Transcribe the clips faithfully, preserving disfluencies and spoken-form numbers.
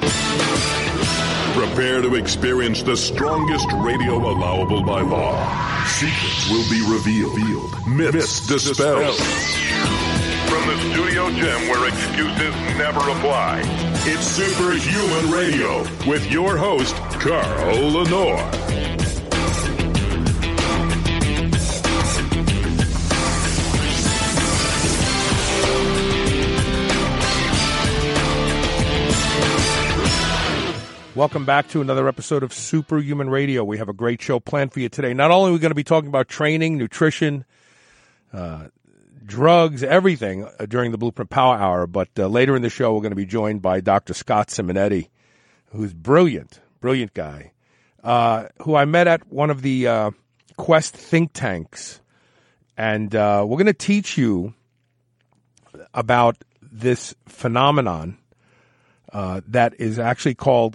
Prepare to experience the strongest radio allowable by law. Secrets will be revealed. Myths, Myths dispelled. From the studio gym where excuses never apply, it's Superhuman Radio with your host, Carl Lenore. Welcome back to another episode of Superhuman Radio. We have a great show planned for you today. Not only are we going to be talking about training, nutrition, uh, drugs, everything uh, during the Blueprint Power Hour, but uh, later in the show we're going to be joined by Doctor Scott Simonetti, who's brilliant, brilliant guy, uh, who I met at one of the uh, Quest think tanks. And uh, we're going to teach you about this phenomenon Uh, that is actually called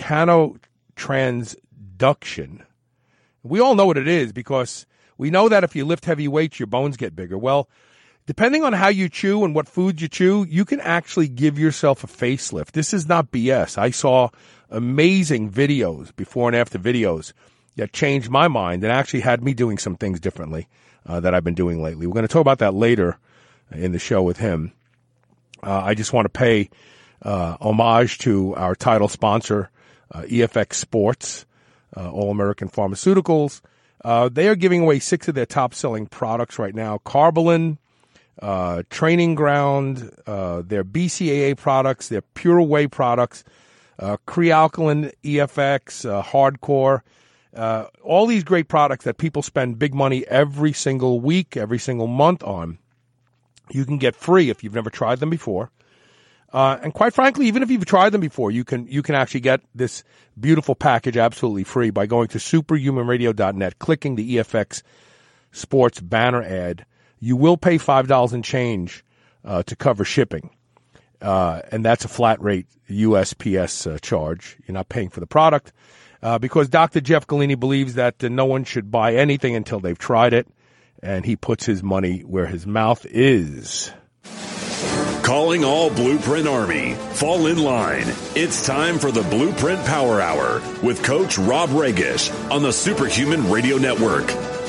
mechanotransduction. We all know what it is because we know that if you lift heavy weights, your bones get bigger. Well, depending on how you chew and what foods you chew, you can actually give yourself a facelift. This is not B S. I saw amazing videos, before and after videos, that changed my mind and actually had me doing some things differently uh, that I've been doing lately. We're going to talk about that later in the show with him. Uh, I just want to pay Uh, homage to our title sponsor, uh, E F X Sports, uh, All American Pharmaceuticals. Uh, they are giving away six of their top-selling products right now. Carbolin, uh, Training Ground, uh, their B C A A products, their Pure Whey products, uh, Crealkaline, E F X, uh, Hardcore, uh, all these great products that people spend big money every single week, every single month on. You can get free if you've never tried them before. Uh, and quite frankly, even if you've tried them before, you can you can actually get this beautiful package absolutely free by going to superhuman radio dot net, clicking the E F X Sports banner ad. You will pay five dollars and change uh, to cover shipping, uh, and that's a flat rate U S P S uh, charge. You're not paying for the product uh, because Doctor Jeff Galini believes that uh, no one should buy anything until they've tried it, and he puts his money where his mouth is. Calling all Blueprint Army. Fall in line. It's time for the Blueprint Power Hour with Coach Rob Regish on the Superhuman Radio Network.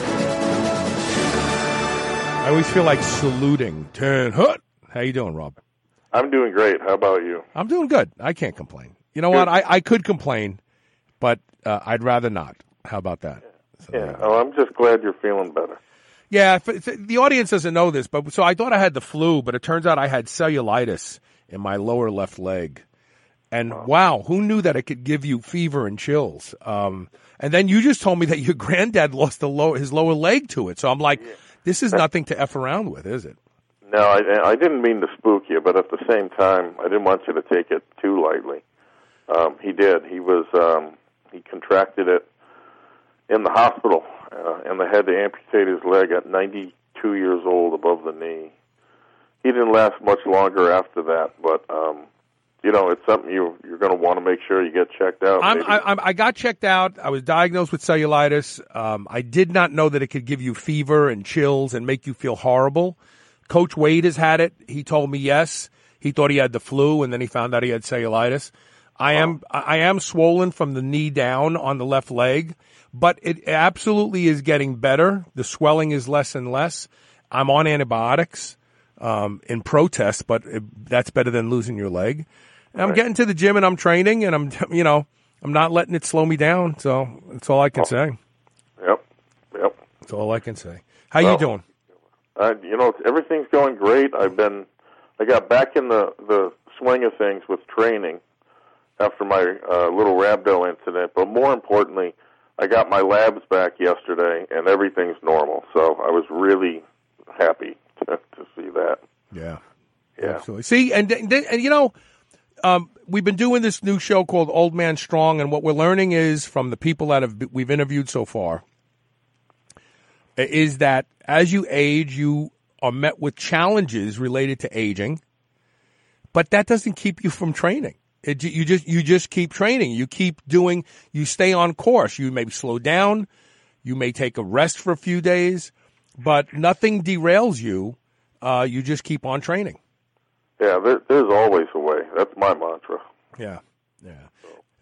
I always feel like saluting. Ten Hut. How you doing, Rob? I'm doing great. How about you? I'm doing good. I can't complain. You know Good. what? I, I could complain, but uh, I'd rather not. How about that? So, yeah. Oh, I'm just glad you're feeling better. Yeah, if, if, the audience doesn't know this, but so I thought I had the flu, but it turns out I had cellulitis in my lower left leg. And wow, wow who knew that it could give you fever and chills? Um, and then you just told me that your granddad lost the low, his lower leg to it. So I'm like, this is nothing to F around with, is it? No, I, I didn't mean to spook you, but at the same time, I didn't want you to take it too lightly. Um, he did. He was um, he contracted it in the hospital. Uh, and they had to amputate his leg at ninety-two years old above the knee. He didn't last much longer after that, but, um, you know, it's something you, you're going to want to make sure you get checked out. I'm, I, I got checked out. I was diagnosed with cellulitis. Um, I did not know that it could give you fever and chills and make you feel horrible. Coach Wade has had it. He told me yes. He thought he had the flu, and then he found out he had cellulitis. I oh. am I am swollen from the knee down on the left leg. But it absolutely is getting better. The swelling is less and less. I'm on antibiotics um, in protest, but it, that's better than losing your leg. And I'm right. getting to the gym and I'm training, and I'm, you know, I'm not letting it slow me down. So that's all I can oh. say. Yep, yep. That's all I can say. How well, you doing? Uh, you know, everything's going great. I've been, I got back in the, the swing of things with training after my uh, little rhabdo incident, but more importantly, I got my labs back yesterday, and everything's normal. So I was really happy to, to see that. Yeah, yeah. Absolutely. See, and and, and you know, um, we've been doing this new show called Old Man Strong, and what we're learning is from the people that have we've interviewed so far is that as you age, you are met with challenges related to aging, but that doesn't keep you from training. It, you just you just keep training. You keep doing. You stay on course. You may slow down. You may take a rest for a few days, but nothing derails you. Uh, you just keep on training. Yeah, there, there's always a way. That's my mantra. Yeah, yeah.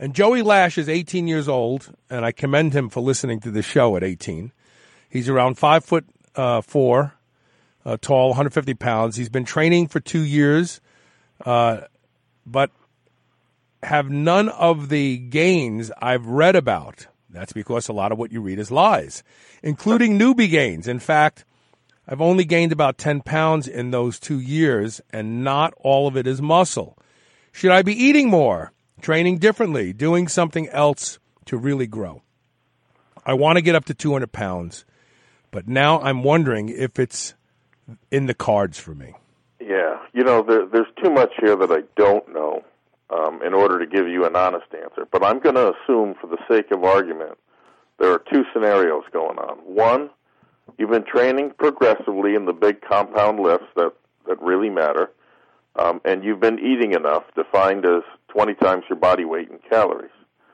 And Joey Lash is eighteen years old, and I commend him for listening to the show at eighteen. He's around five foot uh, four, uh, tall, one hundred fifty pounds. He's been training for two years, uh, but have none of the gains I've read about. That's because a lot of what you read is lies, including newbie gains. In fact, I've only gained about ten pounds in those two years, and not all of it is muscle. Should I be eating more, training differently, doing something else to really grow? I want to get up to two hundred pounds, but now I'm wondering if it's in the cards for me. Yeah, you know, there, there's too much here that I don't know um, in order to give you an honest answer. But I'm going to assume, for the sake of argument, there are two scenarios going on. One, you've been training progressively in the big compound lifts that, that really matter, um, and you've been eating enough, defined as twenty times your body weight in calories.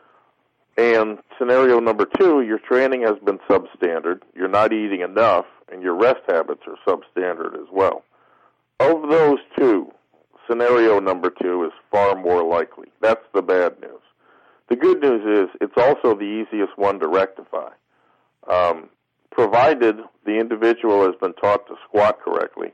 And scenario number two, your training has been substandard, you're not eating enough, and your rest habits are substandard as well. Of those two, scenario number two is far more likely. That's the bad news. The good news is it's also the easiest one to rectify. Um, provided the individual has been taught to squat correctly,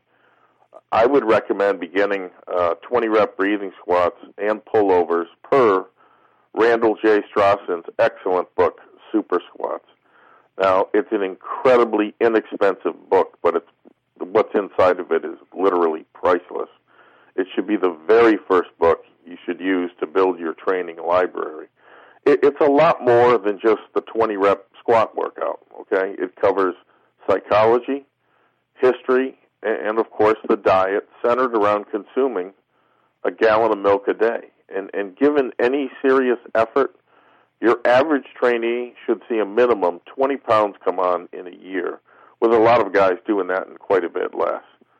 I would recommend beginning uh, twenty rep breathing squats and pullovers per Randall J. Strausson's excellent book, Super Squats. Now, it's an incredibly inexpensive book, but it's, what's inside of it is literally priceless. It should be the very first book you should use to build your training library. It, it's a lot more than just the twenty rep squat workout, okay? It covers psychology, history, and, and of course the diet centered around consuming a gallon of milk a day. And, and given any serious effort, your average trainee should see a minimum twenty pounds come on in a year, with a lot of guys doing that and quite a bit less.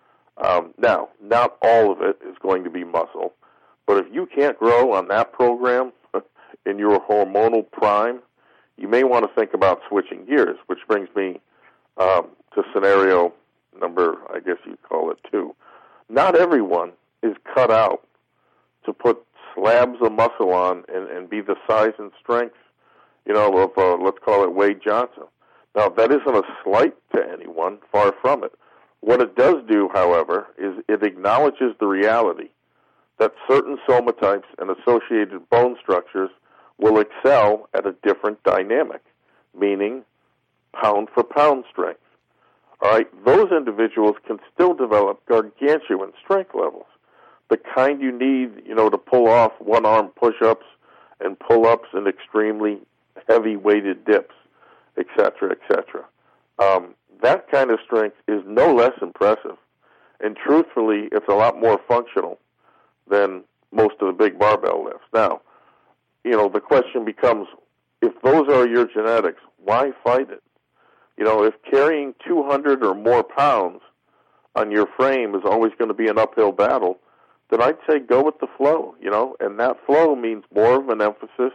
Um, now, not all of it is going to be muscle, but if you can't grow on that program in your hormonal prime, you may want to think about switching gears, which brings me um, to scenario number, I guess you'd call it two. Not everyone is cut out to put slabs of muscle on and, and be the size and strength, you know, of, uh, let's call it Wade Johnson. Now, that isn't a slight to anyone, far from it. What it does do, however, is it acknowledges the reality that certain somatypes and associated bone structures will excel at a different dynamic, meaning pound-for-pound strength. All right, those individuals can still develop gargantuan strength levels, the kind you need, you know, to pull off one-arm push-ups and pull-ups and extremely heavy-weighted dips, et cetera, et cetera. Um, that kind of strength is no less impressive, and truthfully, it's a lot more functional than most of the big barbell lifts. Now, you know, the question becomes, if those are your genetics, why fight it? You know, if carrying two hundred or more pounds on your frame is always going to be an uphill battle, then I'd say go with the flow, you know, and that flow means more of an emphasis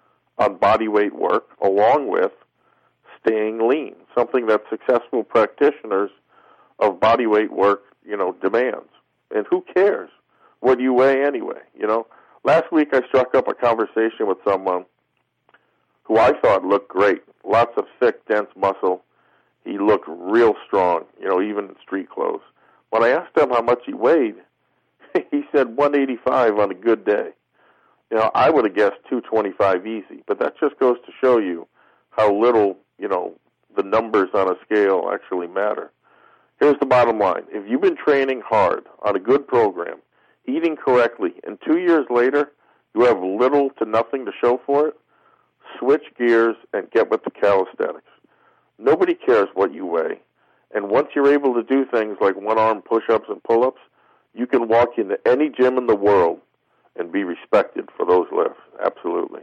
on body weight work along with staying lean, something that successful practitioners of body weight work, you know, demands. And who cares what you weigh anyway, you know? Last week I struck up a conversation with someone who I thought looked great, lots of thick, dense muscle. He looked real strong, you know, even in street clothes. When I asked him how much he weighed, he said one eighty-five on a good day. You know, I would have guessed two twenty-five easy, but that just goes to show you how little, you know, the numbers on a scale actually matter. Here's the bottom line. If you've been training hard on a good program, eating correctly, and two years later you have little to nothing to show for it, switch gears and get with the calisthenics. Nobody cares what you weigh, and once you're able to do things like one-arm push-ups and pull-ups, you can walk into any gym in the world and be respected for those lifts. Absolutely.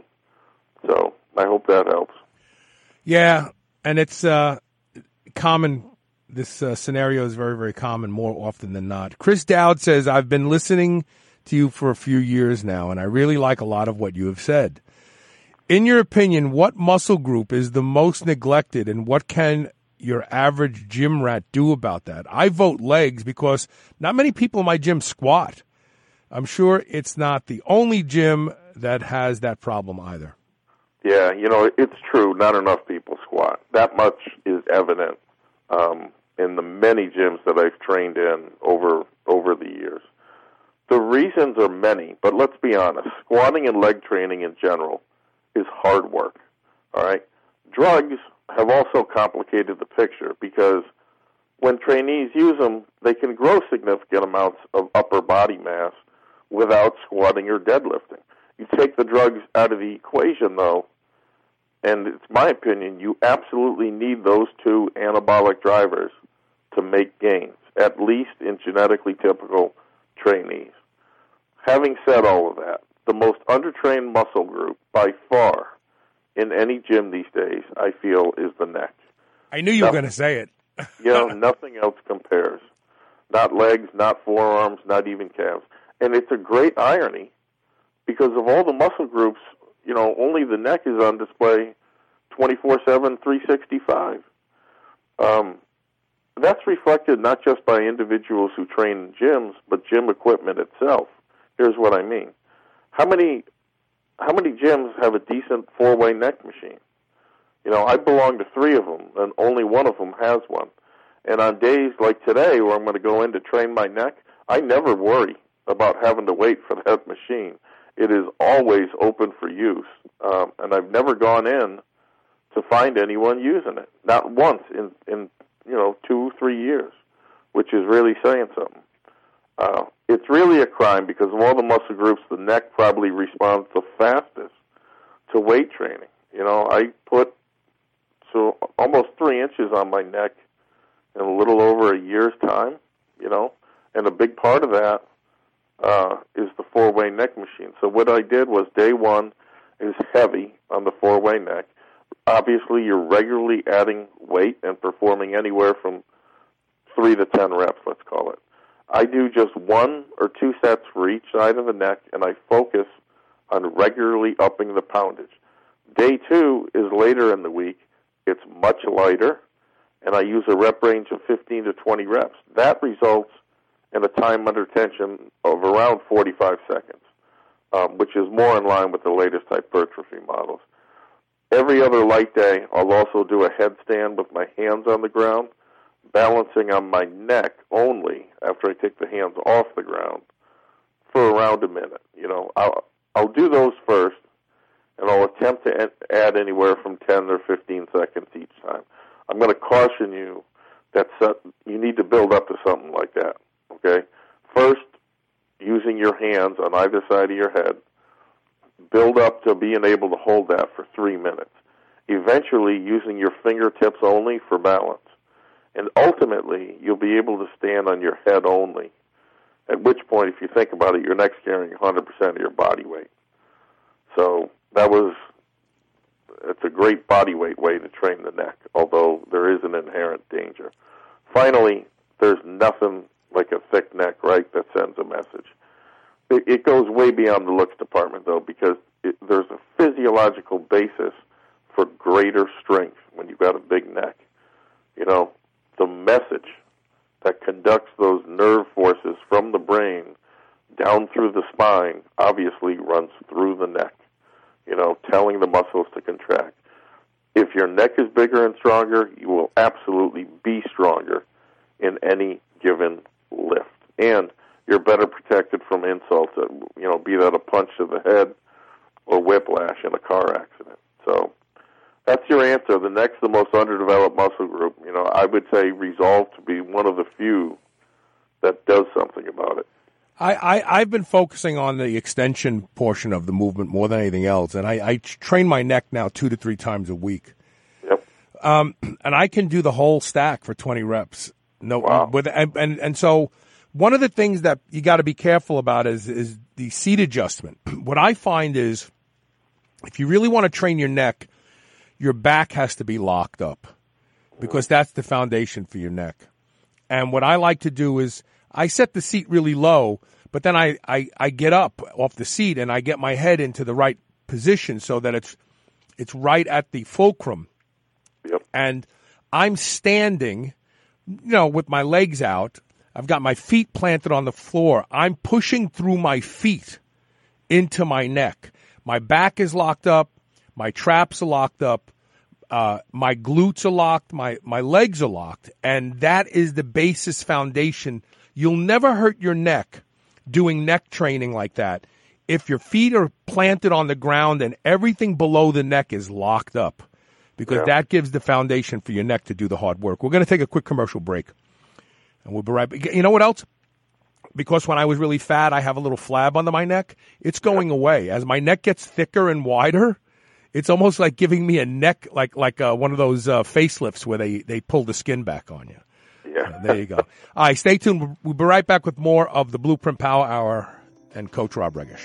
So I hope that helps. Yeah, and it's uh, common. This uh, scenario is very, very common more often than not. Chris Dowd says, I've been listening to you for a few years now, and I really like a lot of what you have said. In your opinion, what muscle group is the most neglected, and what can your average gym rat do about that? I vote legs because not many people in my gym squat. I'm sure it's not the only gym that has that problem either. Yeah, you know, it's true. Not enough people squat. That much is evident um, in the many gyms that I've trained in over over the years. The reasons are many, but let's be honest. Squatting and leg training in general is hard work, all right? Drugs have also complicated the picture because when trainees use them, they can grow significant amounts of upper body mass without squatting or deadlifting. You take the drugs out of the equation, though, and it's my opinion, you absolutely need those two anabolic drivers to make gains, at least in genetically typical trainees. Having said all of that, the most undertrained muscle group by far in any gym these days, I feel, is the neck. I knew you nothing, were going to say it. You know, nothing else compares. Not legs, not forearms, not even calves. And it's a great irony because of all the muscle groups, you know, only the neck is on display twenty-four seven, three sixty-five. Um, that's reflected not just by individuals who train in gyms, but gym equipment itself. Here's what I mean. How many how many gyms have a decent four-way neck machine? You know, I belong to three of them, and only one of them has one. And on days like today where I'm going to go in to train my neck, I never worry about having to wait for that machine. It is always open for use, um, and I've never gone in to find anyone using it. Not once in, in you know, two, three years, which is really saying something. Uh, it's really a crime because of all the muscle groups, the neck probably responds the fastest to weight training. You know, I put so almost three inches on my neck in a little over a year's time, you know, and a big part of that uh, is the four-way neck machine. So what I did was day one is heavy on the four-way neck. Obviously, you're regularly adding weight and performing anywhere from three to ten reps, let's call it. I do just one or two sets for each side of the neck, and I focus on regularly upping the poundage. Day two is later in the week. It's much lighter, and I use a rep range of fifteen to twenty reps. That results in a time under tension of around forty-five seconds, um, which is more in line with the latest hypertrophy models. Every other light day, I'll also do a headstand with my hands on the ground, balancing on my neck only after I take the hands off the ground for around a minute. You know, I'll, I'll do those first, and I'll attempt to add anywhere from ten or fifteen seconds each time. I'm going to caution you that you need to build up to something like that, okay? First, using your hands on either side of your head, build up to being able to hold that for three minutes. Eventually, using your fingertips only for balance. And ultimately, you'll be able to stand on your head only, at which point, if you think about it, your neck's carrying one hundred percent of your body weight. So that was, it's a great body weight way to train the neck, although there is an inherent danger. Finally, there's nothing like a thick neck, right, that sends a message. It, it goes way beyond the looks department, though, because it, there's a physiological basis for greater strength when you've got a big neck. You know, the message that conducts those nerve forces from the brain down through the spine obviously runs through the neck, you know, telling the muscles to contract. If your neck is bigger and stronger, you will absolutely be stronger in any given lift. And you're better protected from insults, you know, be that a punch to the head or whiplash in a car accident. So that's your answer. The neck's the most underdeveloped muscle group. You know, I would say resolved to be one of the few that does something about it. I, I, I've been focusing on the extension portion of the movement more than anything else, and I, I train my neck now two to three times a week. Yep. Um, and I can do the whole stack for twenty reps. No, wow. with and, and and so one of the things that you got to be careful about is is the seat adjustment. What I find is if you really want to train your neck, your back has to be locked up because that's the foundation for your neck. And what I like to do is I set the seat really low, but then I, I, I get up off the seat and I get my head into the right position so that it's it's right at the fulcrum. Yep. And I'm standing, you know, with my legs out. I've got my feet planted on the floor. I'm pushing through my feet into my neck. My back is locked up. my traps are locked up, uh, my glutes are locked, my, my legs are locked, and that is the basis foundation. You'll never hurt your neck doing neck training like that if your feet are planted on the ground and everything below the neck is locked up, because yeah. that gives the foundation for your neck to do the hard work. We're going to take a quick commercial break, and we'll be right back. You know what else? Because when I was really fat, I have a little flab under my neck. It's going yeah. away. As my neck gets thicker and wider, it's almost like giving me a neck, like like uh, one of those uh, facelifts where they, they pull the skin back on you. Yeah. Uh, there you go. All right, stay tuned. We'll be right back with more of the Blueprint Power Hour and Coach Rob Regish.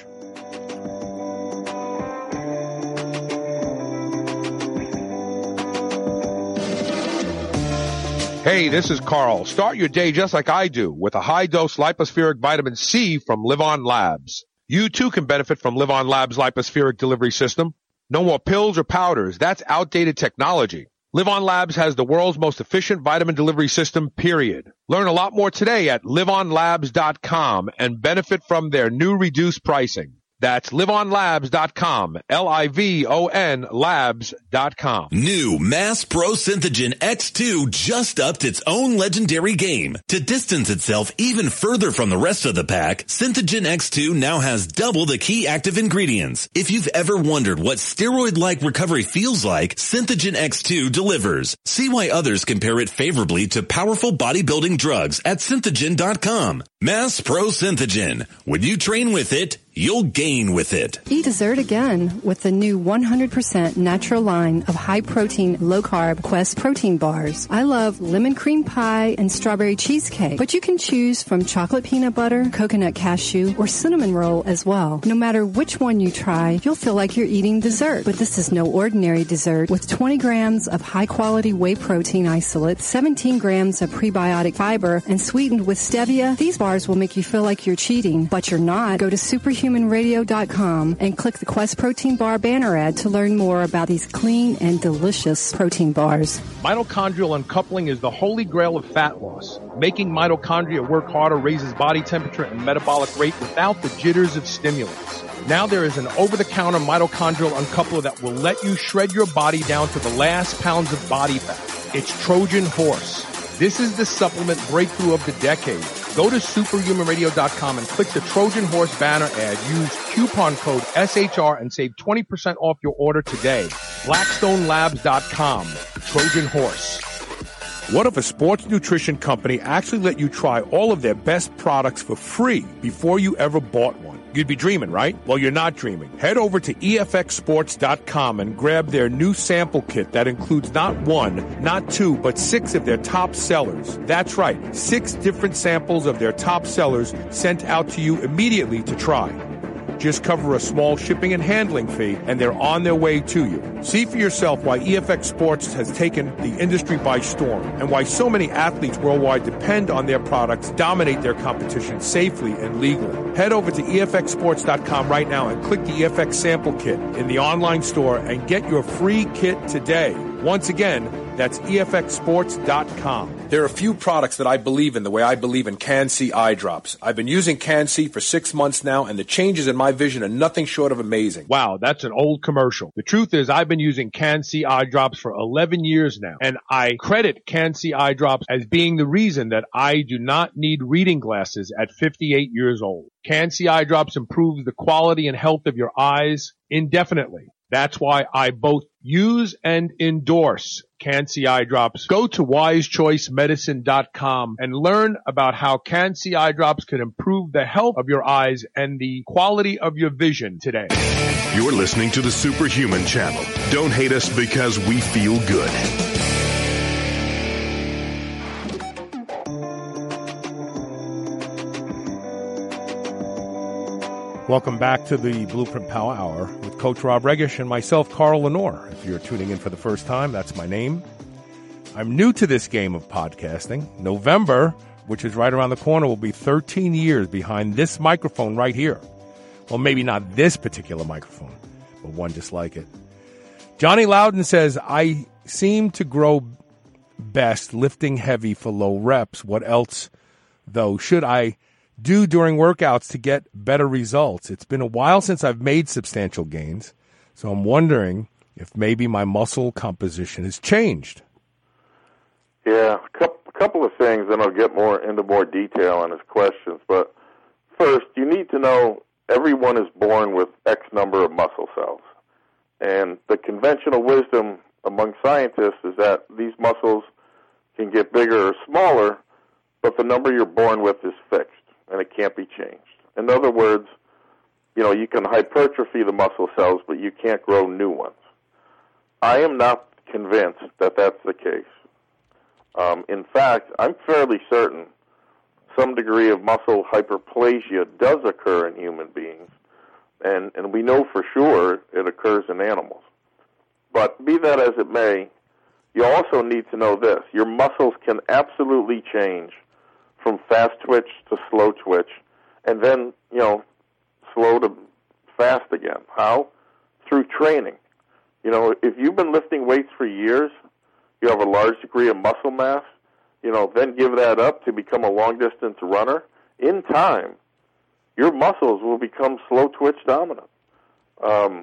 Hey, this is Carl. Start your day just like I do with a high-dose lipospheric vitamin C from Live On Labs. You too can benefit from Live On Labs' lipospheric delivery system. No more pills or powders. That's outdated technology. Live On Labs has the world's most efficient vitamin delivery system, period. Learn a lot more today at live on labs dot com and benefit from their new reduced pricing. That's live on labs dot com, L I V O N labs dot com. New Mass Pro Synthogen X two just upped its own legendary game. To distance itself even further from the rest of the pack, Synthogen X two now has double the key active ingredients. If you've ever wondered what steroid-like recovery feels like, Synthogen X two delivers. See why others compare it favorably to powerful bodybuilding drugs at synthogen dot com. Mass Pro Synthogen. When you train with it, you'll gain with it. Eat dessert again with the new one hundred percent natural line of high-protein, low-carb Quest protein bars. I love lemon cream pie and strawberry cheesecake, but you can choose from chocolate peanut butter, coconut cashew, or cinnamon roll as well. No matter which one you try, you'll feel like you're eating dessert. But this is no ordinary dessert. With twenty grams of high-quality whey protein isolate, seventeen grams of prebiotic fiber, and sweetened with stevia, these bars will make you feel like you're cheating, but you're not. Go to superhuman radio dot com and click the Quest Protein Bar banner ad to learn more about these clean and delicious protein bars. Mitochondrial uncoupling is the holy grail of fat loss. Making mitochondria work harder raises body temperature and metabolic rate without the jitters of stimulants. Now there is an over-the-counter mitochondrial uncoupler that will let you shred your body down to the last pounds of body fat. It's Trojan Horse. This is the supplement breakthrough of the decade. Go to superhuman radio dot com and click the Trojan Horse banner ad. Use coupon code S H R and save twenty percent off your order today. blackstone labs dot com. Trojan Horse. What if a sports nutrition company actually let you try all of their best products for free before you ever bought one? You'd be dreaming, right? Well, you're not dreaming. Head over to E F X sports dot com and grab their new sample kit that includes not one, not two, but six of their top sellers. That's right, six different samples of their top sellers sent out to you immediately to try. Just cover a small shipping and handling fee, and they're on their way to you. See for yourself why E F X Sports has taken the industry by storm, and why so many athletes worldwide depend on their products, dominate their competition safely and legally. Head over to E F X sports dot com right now and click the E F X sample kit in the online store and get your free kit today. Once again, that's E F X sports dot com. There are a few products that I believe in the way I believe in Can-C eye drops. I've been using Can-C for six months now, and the changes in my vision are nothing short of amazing. Wow, that's an old commercial. The truth is I've been using Can-C eye drops for eleven years now, and I credit Can-C eye drops as being the reason that I do not need reading glasses at fifty-eight years old. Can-C eye drops improves the quality and health of your eyes indefinitely. That's why I both use and endorse Can-C eye drops. Go to wise choice medicine dot com and learn about how Can-C eye drops can improve the health of your eyes and the quality of your vision today. You're listening to the Superhuman Channel. Don't hate us because we feel good. Welcome back to the Blueprint Power Hour with Coach Rob Regish and myself, Carl Lenore. If you're tuning in for the first time, that's my name. I'm new to this game of podcasting. November, which is right around the corner, will be thirteen years behind this microphone right here. Well, maybe not this particular microphone, but one just like it. Johnny Loudon says, I seem to grow best lifting heavy for low reps. What else, though, should I do during workouts to get better results? It's been a while since I've made substantial gains, so I'm wondering if maybe my muscle composition has changed. Yeah, a couple, a couple of things, and I'll get more into more detail on his questions. But first, you need to know everyone is born with X number of muscle cells. And the conventional wisdom among scientists is that these muscles can get bigger or smaller, but the number you're born with is fixed, and it can't be changed. In other words, you know, you can hypertrophy the muscle cells, but you can't grow new ones. I am not convinced that that's the case. Um, in fact, I'm fairly certain some degree of muscle hyperplasia does occur in human beings, and, and we know for sure it occurs in animals. But be that as it may, you also need to know this. Your muscles can absolutely change from fast twitch to slow twitch, and then, you know, slow to fast again. How? Through training. You know, if you've been lifting weights for years, you have a large degree of muscle mass, you know, then give that up to become a long-distance runner. In time, your muscles will become slow-twitch dominant. Um,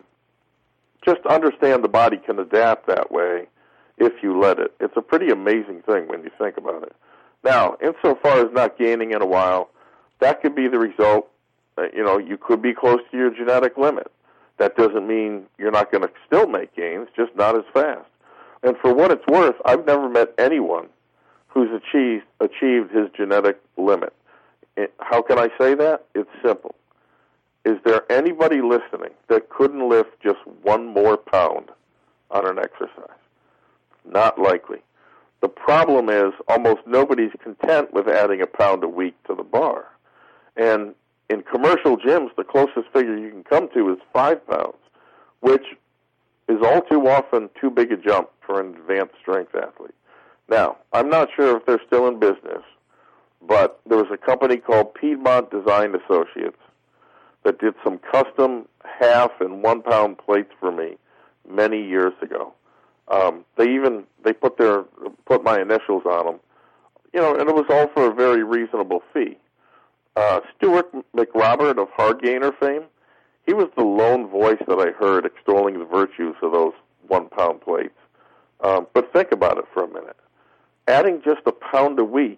just understand the body can adapt that way if you let it. It's a pretty amazing thing when you think about it. Now, insofar as not gaining in a while, that could be the result. Uh, you know, you could be close to your genetic limit. That doesn't mean you're not going to still make gains, just not as fast. And for what it's worth, I've never met anyone who's achieved achieved his genetic limit. How can I say that? It's simple. Is there anybody listening that couldn't lift just one more pound on an exercise? Not likely. The problem is almost nobody's content with adding a pound a week to the bar. And in commercial gyms, the closest figure you can come to is five pounds, which is all too often too big a jump for an advanced strength athlete. Now, I'm not sure if they're still in business, but there was a company called Piedmont Design Associates that did some custom half and one pound plates for me many years ago. Um, they even they put their put my initials on them, you know, and it was all for a very reasonable fee. Uh, Stuart McRobert of Hard Gainer fame, he was the lone voice that I heard extolling the virtues of those one-pound plates. Um, but think about it for a minute. Adding just a pound a week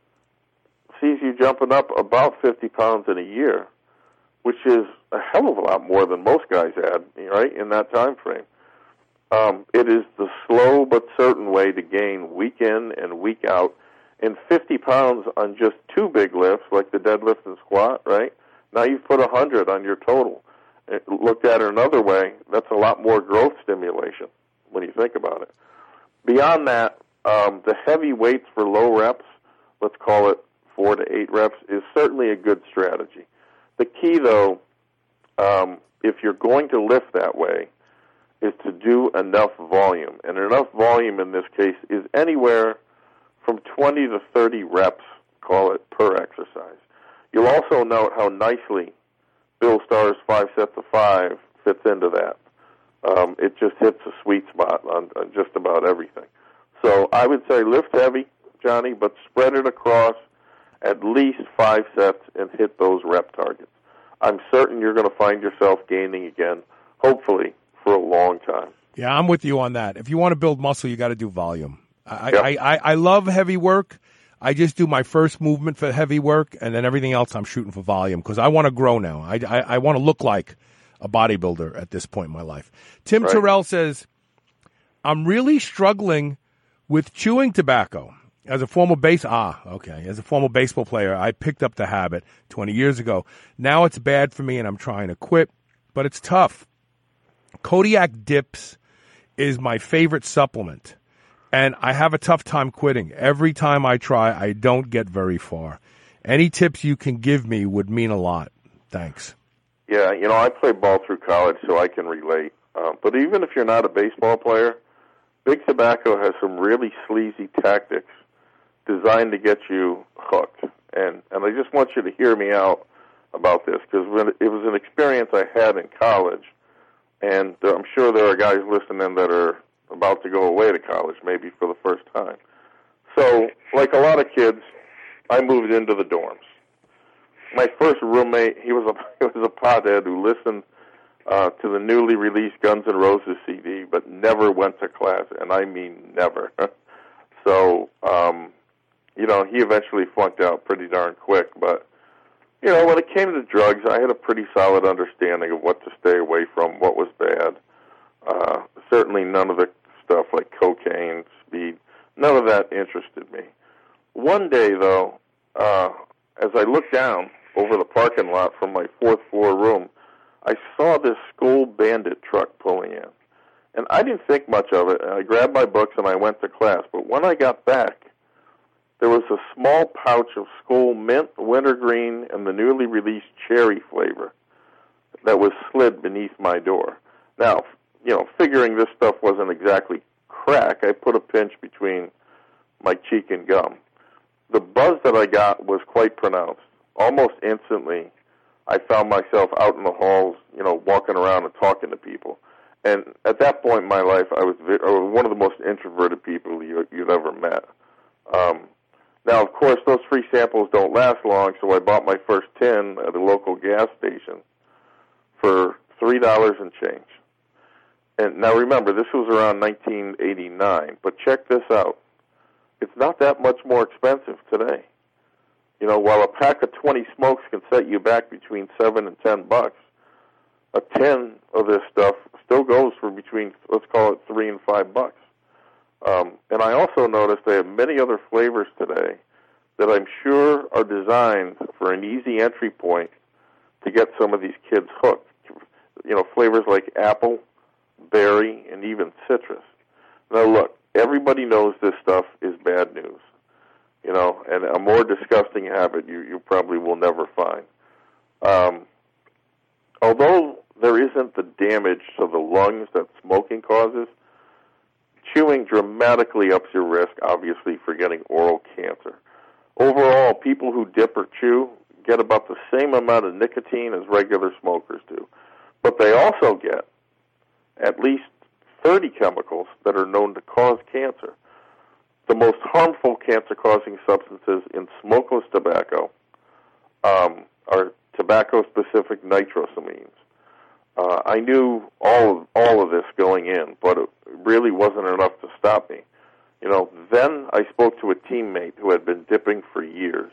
sees you jumping up about fifty pounds in a year, which is a hell of a lot more than most guys add, right, in that time frame. Um, it is the slow but certain way to gain week in and week out, and fifty pounds on just two big lifts, like the deadlift and squat, right? Now you've put one hundred on your total. It, looked at it another way, that's a lot more growth stimulation when you think about it. Beyond that, um, the heavy weights for low reps, let's call it four to eight reps, is certainly a good strategy. The key, though, um, if you're going to lift that way, is to do enough volume. And enough volume in this case is anywhere from twenty to thirty reps, call it, per exercise. You'll also note how nicely Bill Starr's five sets of five fits into that. Um, it just hits a sweet spot on, on just about everything. So I would say lift heavy, Johnny, but spread it across at least five sets and hit those rep targets. I'm certain you're going to find yourself gaining again, hopefully, for a long time. Yeah, I'm with you on that. If you want to build muscle, you got to do volume. I, yep. I, I, I love heavy work. I just do my first movement for heavy work, and then everything else I'm shooting for volume because I want to grow now. I, I, I want to look like a bodybuilder at this point in my life. Tim right. Terrell says, I'm really struggling with chewing tobacco. As a former base, ah, okay. As a former baseball player, I picked up the habit twenty years ago. Now it's bad for me, and I'm trying to quit, but it's tough. Kodiak Dips is my favorite supplement, and I have a tough time quitting. Every time I try, I don't get very far. Any tips you can give me would mean a lot. Thanks. Yeah, you know, I played ball through college, so I can relate. Uh, but even if you're not a baseball player, Big Tobacco has some really sleazy tactics designed to get you hooked. And and I just want you to hear me out about this, because it was an experience I had in college, and I'm sure there are guys listening that are about to go away to college, maybe for the first time. So, like a lot of kids, I moved into the dorms. My first roommate, he was a he was a pothead who listened uh, to the newly released Guns N' Roses C D, but never went to class, and I mean never. so, um, you know, he eventually flunked out pretty darn quick, but, you know, when it came to drugs, I had a pretty solid understanding of what to stay away from, what was bad. Uh, certainly none of the stuff like cocaine, speed, none of that interested me. One day, though, uh, as I looked down over the parking lot from my fourth floor room, I saw this Skoal Bandit truck pulling in. And I didn't think much of it. I grabbed my books and I went to class. But when I got back, there was a small pouch of Skoal Mint, Wintergreen, and the newly released Cherry flavor that was slid beneath my door. Now, you know, figuring this stuff wasn't exactly crack, I put a pinch between my cheek and gum. The buzz that I got was quite pronounced. Almost instantly, I found myself out in the halls, you know, walking around and talking to people. And at that point in my life, I was, I was one of the most introverted people you, you'd ever met. Um, now, of course, those free samples don't last long, so I bought my first tin at a local gas station for three dollars and change. And now remember, this was around nineteen eighty-nine, but check this out. It's not that much more expensive today. You know, while a pack of twenty smokes can set you back between seven and ten bucks, a tin of this stuff still goes for between, let's call it three and five bucks. Um, and I also noticed they have many other flavors today that I'm sure are designed for an easy entry point to get some of these kids hooked. You know, flavors like apple, berry, and even citrus. Now, look, everybody knows this stuff is bad news. You know, and a more disgusting habit you, you probably will never find. Um, although there isn't the damage to the lungs that smoking causes, chewing dramatically ups your risk, obviously, for getting oral cancer. Overall, people who dip or chew get about the same amount of nicotine as regular smokers do. But they also get at least thirty chemicals that are known to cause cancer. The most harmful cancer-causing substances in smokeless tobacco um, are tobacco-specific nitrosamines. Uh, I knew all of, all of this going in, but it really wasn't enough to stop me. You know, then I spoke to a teammate who had been dipping for years.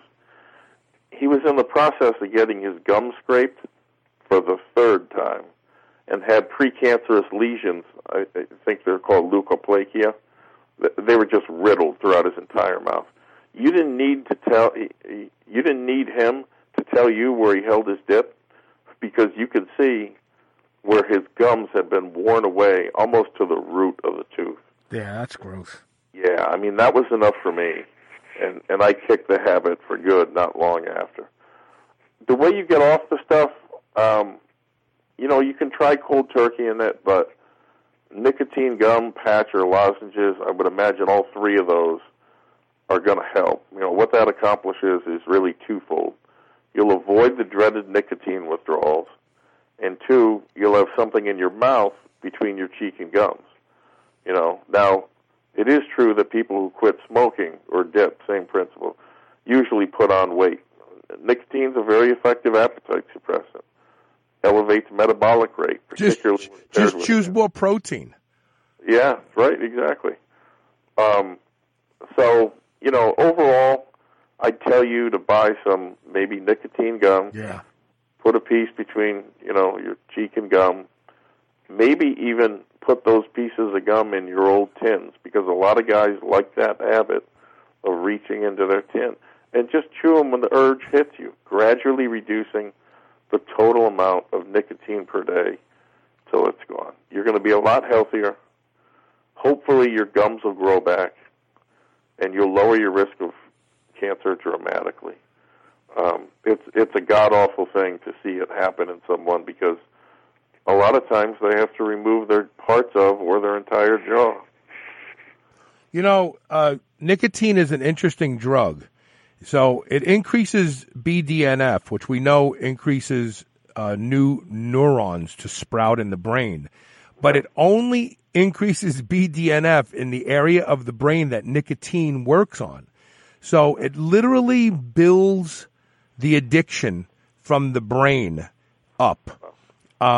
He was in the process of getting his gum scraped for the third time and had precancerous lesions. I, I think they're called leukoplakia. They were just riddled throughout his entire mouth. You didn't need to tell. You didn't need him to tell you where he held his dip, because you could see where his gums had been worn away almost to the root of the tooth. Yeah, that's gross. Yeah, I mean, that was enough for me, and and I kicked the habit for good not long after. The way you get off the stuff, um, you know, you can try cold turkey in it, but nicotine gum, patch, or lozenges, I would imagine all three of those are going to help. You know, what that accomplishes is really twofold. You'll avoid the dreaded nicotine withdrawals, and two, you'll have something in your mouth between your cheek and gums. You know, now, it is true that people who quit smoking or dip, same principle, usually put on weight. Nicotine's a very effective appetite suppressant. Elevates metabolic rate, particularly just, when paired just with choose it. more protein. Yeah, right, exactly. Um, so, you know, overall, I'd tell you to buy some maybe nicotine gum. Yeah. Put a piece between, you know, your cheek and gum. Maybe even put those pieces of gum in your old tins, because a lot of guys like that habit of reaching into their tin. And just chew them when the urge hits you, gradually reducing the total amount of nicotine per day till it's gone. You're going to be a lot healthier. Hopefully your gums will grow back, and you'll lower your risk of cancer dramatically. Um, it's it's a god-awful thing to see it happen in someone, because a lot of times they have to remove their parts of or their entire jaw. You know, uh, nicotine is an interesting drug. So it increases B D N F, which we know increases uh, new neurons to sprout in the brain. But it only increases B D N F in the area of the brain that nicotine works on. So it literally builds the addiction from the brain up. Um,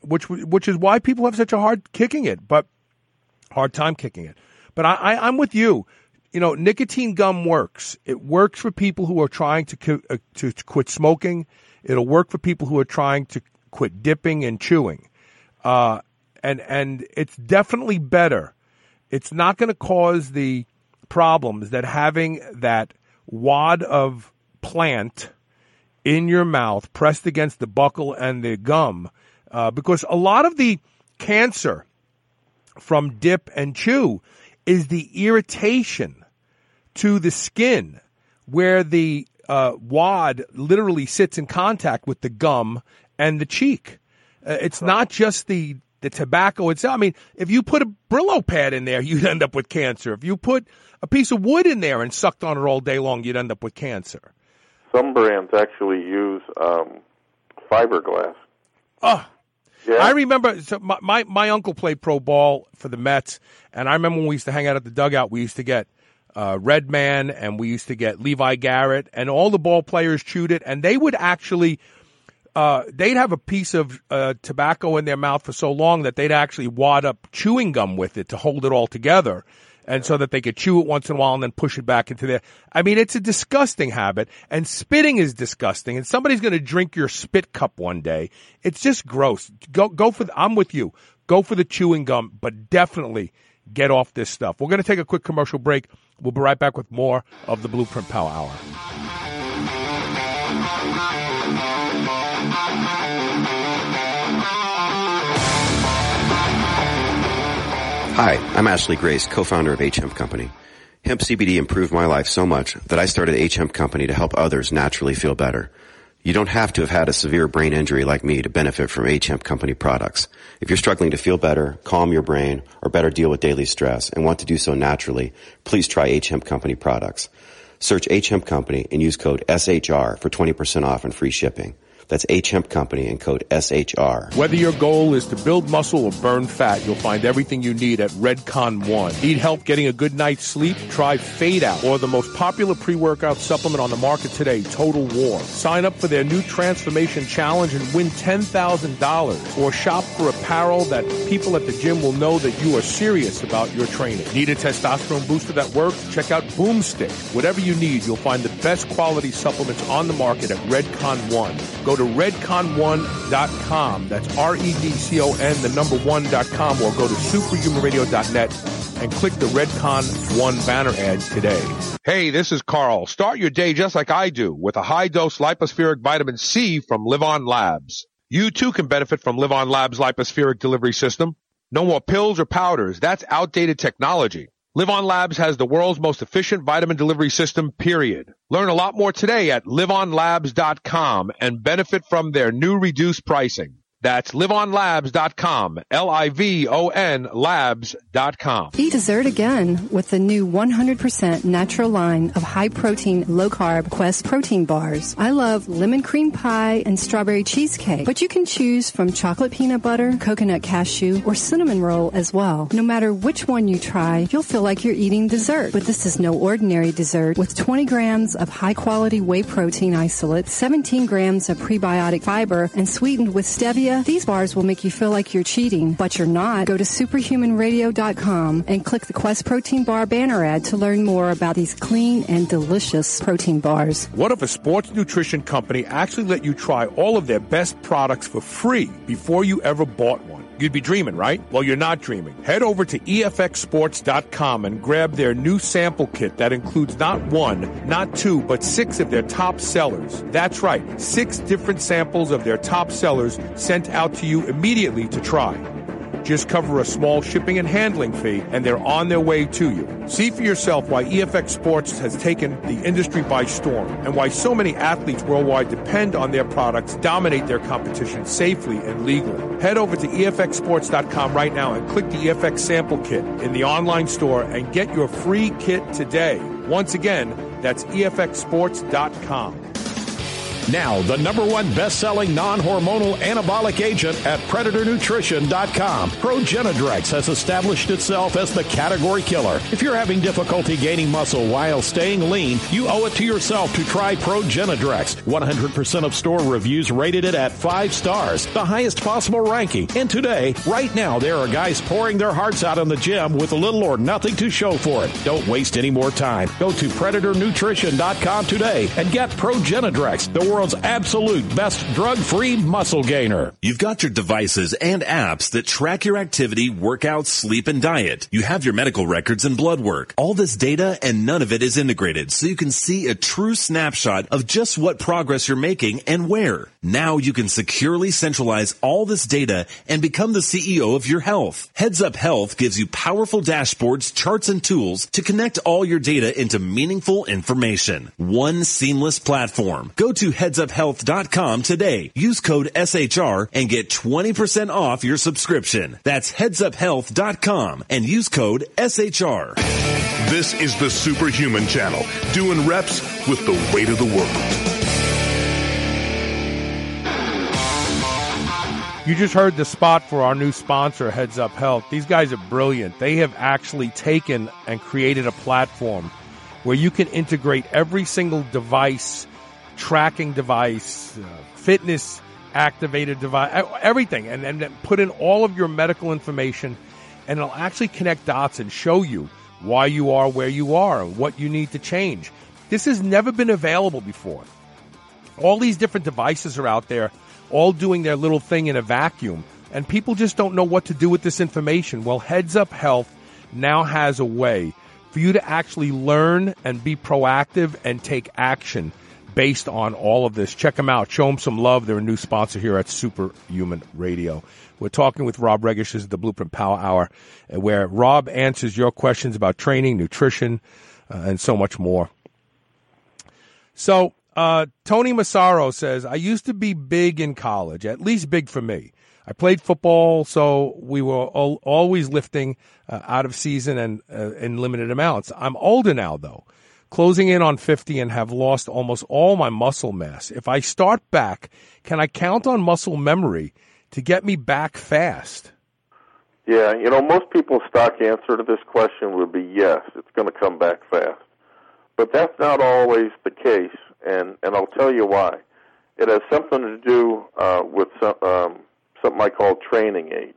which which is why people have such a hard kicking it, but hard time kicking it. But I, I, I'm with you. You know, nicotine gum works. It works for people who are trying to, uh, to to quit smoking. It'll work for people who are trying to quit dipping and chewing. Uh, and and it's definitely better. It's not going to cause the problems that having that wad of plant in your mouth pressed against the buccal and the gum, uh, because a lot of the cancer from dip and chew is the irritation to the skin where the uh, wad literally sits in contact with the gum and the cheek. Uh, it's not just the, the tobacco itself. I mean, if you put a Brillo pad in there, you'd end up with cancer. If you put a piece of wood in there and sucked on it all day long, you'd end up with cancer. Some brands actually use um, fiberglass. Oh, yeah. I remember so my, my, my uncle played pro ball for the Mets, and I remember when we used to hang out at the dugout, we used to get uh, Redman, and we used to get Levi Garrett, and all the ball players chewed it, and they would actually uh, they'd have a piece of uh, tobacco in their mouth for so long that they'd actually wad up chewing gum with it to hold it all together. And so that they could chew it once in a while and then push it back into their. I mean, it's a disgusting habit, and spitting is disgusting. And somebody's going to drink your spit cup one day. It's just gross. Go, go for. The, I'm with you. Go for the chewing gum, but definitely get off this stuff. We're going to take a quick commercial break. We'll be right back with more of the Blueprint Power Hour. Hi, I'm Ashley Grace, co-founder of H Hemp Company. Hemp C B D improved my life so much that I started H Hemp Company to help others naturally feel better. You don't have to have had a severe brain injury like me to benefit from H Hemp Company products. If you're struggling to feel better, calm your brain, or better deal with daily stress and want to do so naturally, please try H Hemp Company products. Search H Hemp Company and use code S H R for twenty percent off and free shipping. That's H Hemp Company and code S H R. Whether your goal is to build muscle or burn fat, you'll find everything you need at Redcon One. Need help getting a good night's sleep? Try Fade Out, or the most popular pre-workout supplement on the market today, Total War. Sign up for their new Transformation Challenge and win ten thousand dollars. Or shop for apparel that people at the gym will know that you are serious about your training. Need a testosterone booster that works? Check out Boomstick. Whatever you need, you'll find the best quality supplements on the market at Redcon One. Go to redcon one dot com. That's R E D C O N, the number one dot com, or go to superhuman radio dot net and click the Redcon One banner ad today. Hey, this is Carl. Start your day just like I do with a high-dose lipospheric vitamin C from Live On Labs. You too can benefit from Live On Labs' lipospheric delivery system. No more pills or powders. That's outdated technology. Live On Labs has the world's most efficient vitamin delivery system, period. Learn a lot more today at live on labs dot com and benefit from their new reduced pricing. That's live on labs dot com, L I V O N labs dot com. Eat dessert again with the new one hundred percent natural line of high-protein, low-carb Quest protein bars. I love lemon cream pie and strawberry cheesecake, but you can choose from chocolate peanut butter, coconut cashew, or cinnamon roll as well. No matter which one you try, you'll feel like you're eating dessert. But this is no ordinary dessert. With twenty grams of high-quality whey protein isolate, seventeen grams of prebiotic fiber, and sweetened with stevia, these bars will make you feel like you're cheating, but you're not. Go to superhuman radio dot com and click the Quest Protein Bar banner ad to learn more about these clean and delicious protein bars. What if a sports nutrition company actually let you try all of their best products for free before you ever bought one? You'd be dreaming, right? Well, you're not dreaming. Head over to E F X sports dot com and grab their new sample kit that includes not one, not two, but six of their top sellers. That's right, six different samples of their top sellers sent out to you immediately to try. Just cover a small shipping and handling fee, and they're on their way to you. See for yourself why E F X Sports has taken the industry by storm, and why so many athletes worldwide depend on their products, dominate their competition safely and legally. Head over to E F X sports dot com right now and click the E F X sample kit in the online store and get your free kit today. Once again, that's E F X sports dot com. Now, the number one best-selling non-hormonal anabolic agent at Predator Nutrition dot com. Progenadrex has established itself as the category killer. If you're having difficulty gaining muscle while staying lean, you owe it to yourself to try Progenadrex. one hundred percent of store reviews rated it at five stars, the highest possible ranking. And today, right now, there are guys pouring their hearts out in the gym with little or nothing to show for it. Don't waste any more time. Go to Predator Nutrition dot com today and get Progenadrex, the world's absolute best drug-free muscle gainer. You've got your devices and apps that track your activity, workouts, sleep, and diet. You have your medical records and blood work. All this data, and none of it is integrated, so you can see a true snapshot of just what progress you're making and where. Now you can securely centralize all this data and become the C E O of your health. Heads Up Health gives you powerful dashboards, charts, and tools to connect all your data into meaningful information. One seamless platform. Go to heads up health dot com today. Use code S H R and get twenty percent off your subscription. That's heads up health dot com and use code S H R. This is the Superhuman Channel, doing reps with the weight of the world. You just heard the spot for our new sponsor, Heads Up Health. These guys are brilliant. They have actually taken and created a platform where you can integrate every single device, tracking device, uh, fitness activated device, everything, and, and then put in all of your medical information, and it'll actually connect dots and show you why you are where you are and what you need to change. This has never been available before. All these different devices are out there, all doing their little thing in a vacuum, and people just don't know what to do with this information. Well, Heads Up Health now has a way for you to actually learn and be proactive and take action based on all of this. Check them out. Show them some love. They're a new sponsor here at Superhuman Radio. We're talking with Rob Regish. This is the Blueprint Power Hour, where Rob answers your questions about training, nutrition, uh, and so much more. So, Uh, Tony Massaro says, I used to be big in college, at least big for me. I played football, so we were al- always lifting uh, out of season and uh, in limited amounts. I'm older now, though, closing in on fifty, and have lost almost all my muscle mass. If I start back, can I count on muscle memory to get me back fast? Yeah, you know, most people's stock answer to this question would be yes, it's going to come back fast. But that's not always the case. And, and I'll tell you why. It has something to do uh, with some, um, something I call training age.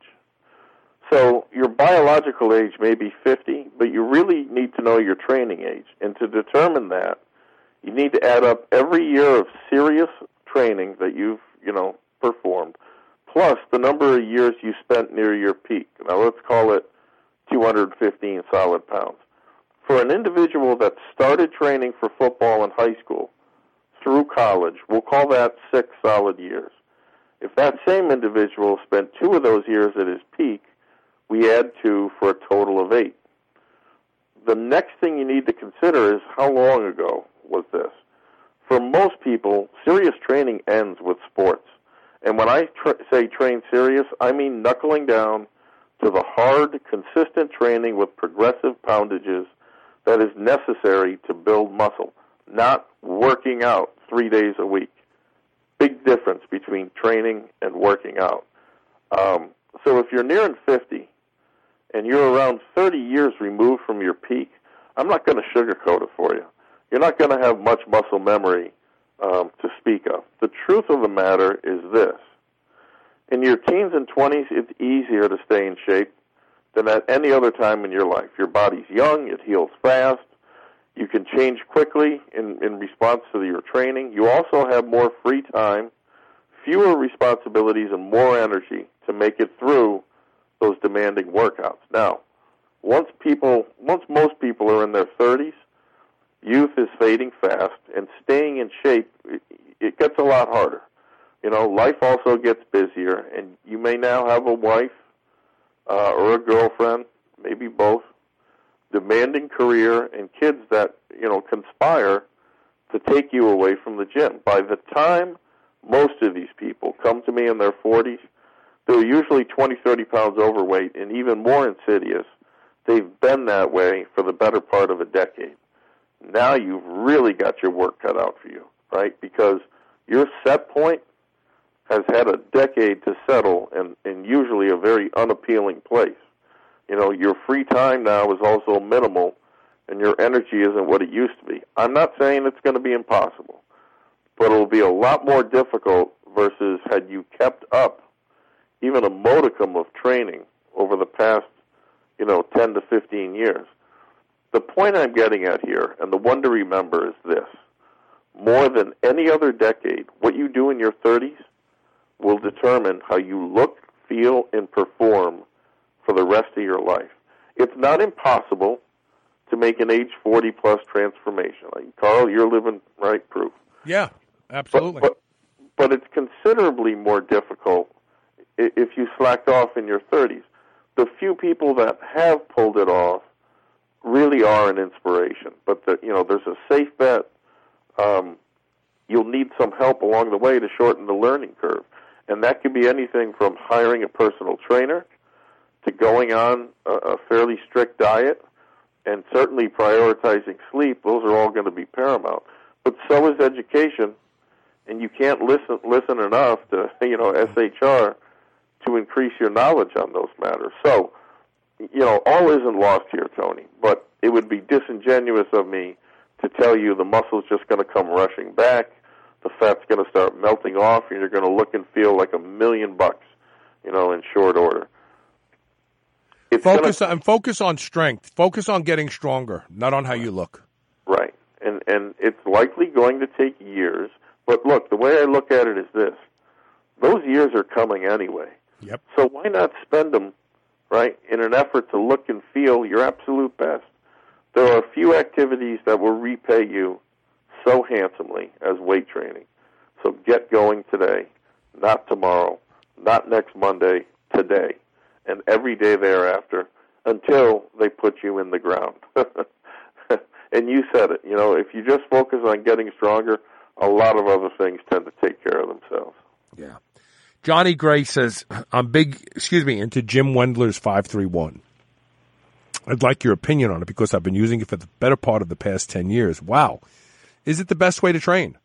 So your biological age may be fifty, but you really need to know your training age. And to determine that, you need to add up every year of serious training that you've, you know, performed, plus the number of years you spent near your peak. Now let's call it two hundred fifteen solid pounds. For an individual that started training for football in high school through college, we'll call that six solid years. If that same individual spent two of those years at his peak, we add two for a total of eight. The next thing you need to consider is how long ago was this? For most people, serious training ends with sports. And when I tra- say train serious, I mean knuckling down to the hard, consistent training with progressive poundages that is necessary to build muscle, not working out three days a week. Big difference between training and working out. Um, so if you're nearing fifty and you're around thirty years removed from your peak, I'm not going to sugarcoat it for you. You're not going to have much muscle memory um, to speak of. The truth of the matter is this. In your teens and twenties, it's easier to stay in shape than at any other time in your life. Your body's young, it heals fast, you can change quickly in, in response to your training. You also have more free time, fewer responsibilities, and more energy to make it through those demanding workouts. Now, once people, once most people are in their thirties, youth is fading fast, and staying in shape, it, it gets a lot harder. You know, life also gets busier, and you may now have a wife uh, or a girlfriend, maybe both, demanding career, and kids that, you know, conspire to take you away from the gym. By the time most of these people come to me in their forties, they're usually twenty, thirty pounds overweight, and even more insidious, they've been that way for the better part of a decade. Now you've really got your work cut out for you, right? Because your set point has had a decade to settle in, in usually a very unappealing place. You know, your free time now is also minimal, and your energy isn't what it used to be. I'm not saying it's going to be impossible, but it'll be a lot more difficult versus had you kept up even a modicum of training over the past, you know, ten to fifteen years. The point I'm getting at here, and the one to remember, is this. More than any other decade, what you do in your thirties will determine how you look, feel, and perform for the rest of your life. It's not impossible to make an age forty-plus transformation. Like, Carl, you're living right proof. Yeah, absolutely. But, but, but it's considerably more difficult if you slacked off in your thirties. The few people that have pulled it off really are an inspiration. But, the, you know, there's a safe bet. Um, you'll need some help along the way to shorten the learning curve. And that could be anything from hiring a personal trainer to going on a, a fairly strict diet, and certainly prioritizing sleep. Those are all going to be paramount. But so is education, and you can't listen listen enough to, you know, S H R to increase your knowledge on those matters. So, you know, all isn't lost here, Tony, but it would be disingenuous of me to tell you the muscle's just going to come rushing back, the fat's going to start melting off, and you're going to look and feel like a million bucks, you know, in short order. It's focus gonna, on focus on strength. Focus on getting stronger, not on how you look. Right, and and it's likely going to take years. But look, the way I look at it is this: those years are coming anyway. Yep. So why not spend them, right, in an effort to look and feel your absolute best? There are a few activities that will repay you so handsomely as weight training. So get going today, not tomorrow, not next Monday, today, and every day thereafter until they put you in the ground. And you said it, you know, if you just focus on getting stronger, a lot of other things tend to take care of themselves. Yeah. Johnny Gray says, I'm big, excuse me, into Jim Wendler's five three one. I'd like your opinion on it because I've been using it for the better part of the past ten years. Wow. Is it the best way to train?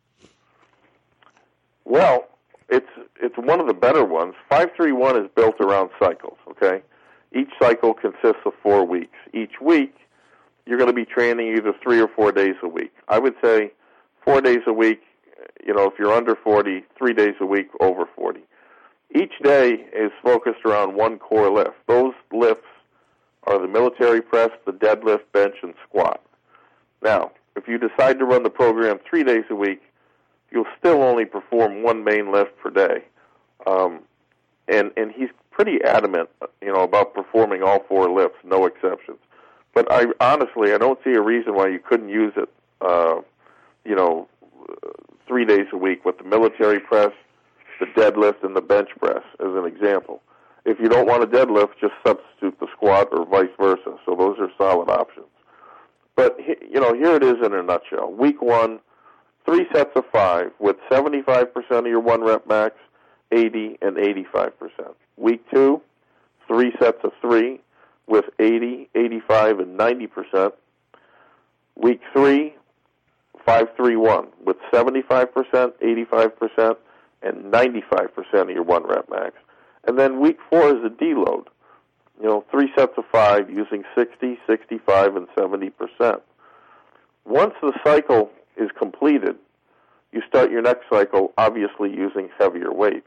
Well, it's it's one of the better ones. five three one is built around cycles, okay? Each cycle consists of four weeks. Each week, you're going to be training either three or four days a week. I would say four days a week, you know, if you're under forty, three days a week over forty. Each day is focused around one core lift. Those lifts are the military press, the deadlift, bench, and squat. Now, if you decide to run the program three days a week, you'll still only perform one main lift per day. Um, and, and he's pretty adamant, you know, about performing all four lifts, no exceptions. But I honestly, I don't see a reason why you couldn't use it, uh, you know, three days a week with the military press, the deadlift, and the bench press, as an example. If you don't want a deadlift, just substitute the squat or vice versa. So those are solid options. But, you know, here it is in a nutshell. Week one, three sets of five with seventy-five percent of your one-rep max, eighty and eighty-five percent. Week two, three sets of three with eighty, eighty-five, and ninety percent. Week three, five three one with seventy-five percent, eighty-five percent, and ninety-five percent of your one-rep max. And then week four is a deload. You know, three sets of five using sixty, sixty-five, and seventy percent. Once the cycle is completed, you start your next cycle obviously using heavier weights.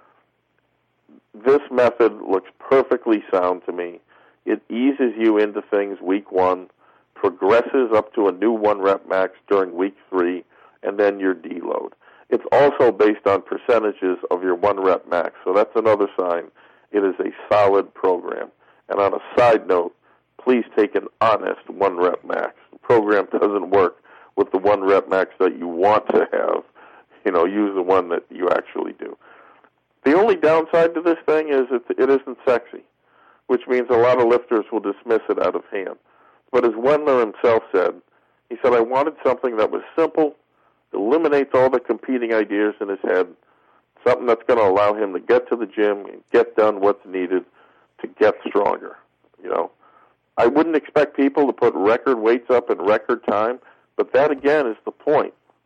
This method looks perfectly sound to me. It eases you into things week one, progresses up to a new one-rep max during week three, and then your deload. It's also based on percentages of your one-rep max, so that's another sign it is a solid program. And on a side note, please take an honest one-rep max. The program doesn't work with the one-rep max that you want to have. You know, use the one that you actually do. The only downside to this thing is it, it isn't sexy, which means a lot of lifters will dismiss it out of hand. But as Wendler himself said, he said, I wanted something that was simple, eliminates all the competing ideas in his head, something that's going to allow him to get to the gym and get done what's needed to get stronger. You know, I wouldn't expect people to put record weights up in record time, but that again is the point.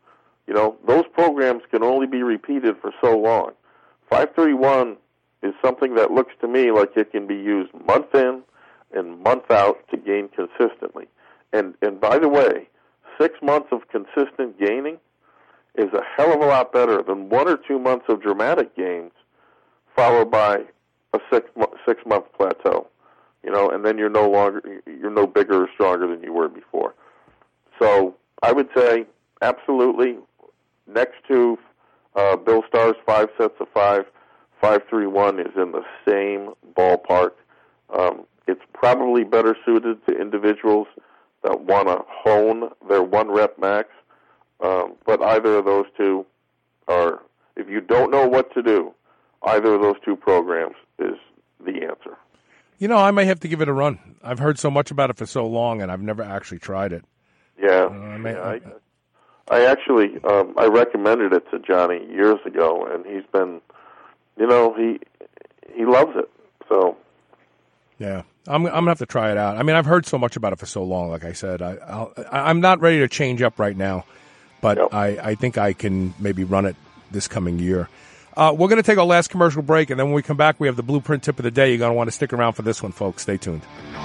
You know, those programs can only be repeated for so long. five thirty-one is something that looks to me like it can be used month in and month out to gain consistently. And and by the way, six months of consistent gaining is a hell of a lot better than one or two months of dramatic gains followed by a six six month plateau. You know, and then you're no longer you're no bigger or stronger than you were before. So I would say absolutely next to uh, Bill Starr's five sets of five, five three one is in the same ballpark. Um, it's probably better suited to individuals that want to hone their one rep max. Um, but either of those two are, if you don't know what to do, either of those two programs is the answer. You know, I may have to give it a run. I've heard so much about it for so long, and I've never actually tried it. Yeah, uh, I, may, yeah I, I actually um, I recommended it to Johnny years ago, and he's been, you know, he he loves it. So yeah, I'm I'm gonna have to try it out. I mean, I've heard so much about it for so long. Like I said, I I'll, I'm not ready to change up right now, but yep. I I think I can maybe run it this coming year. Uh, we're going to take our last commercial break, and then when we come back, we have the Blueprint Tip of the Day. You're going to want to stick around for this one, folks. Stay tuned.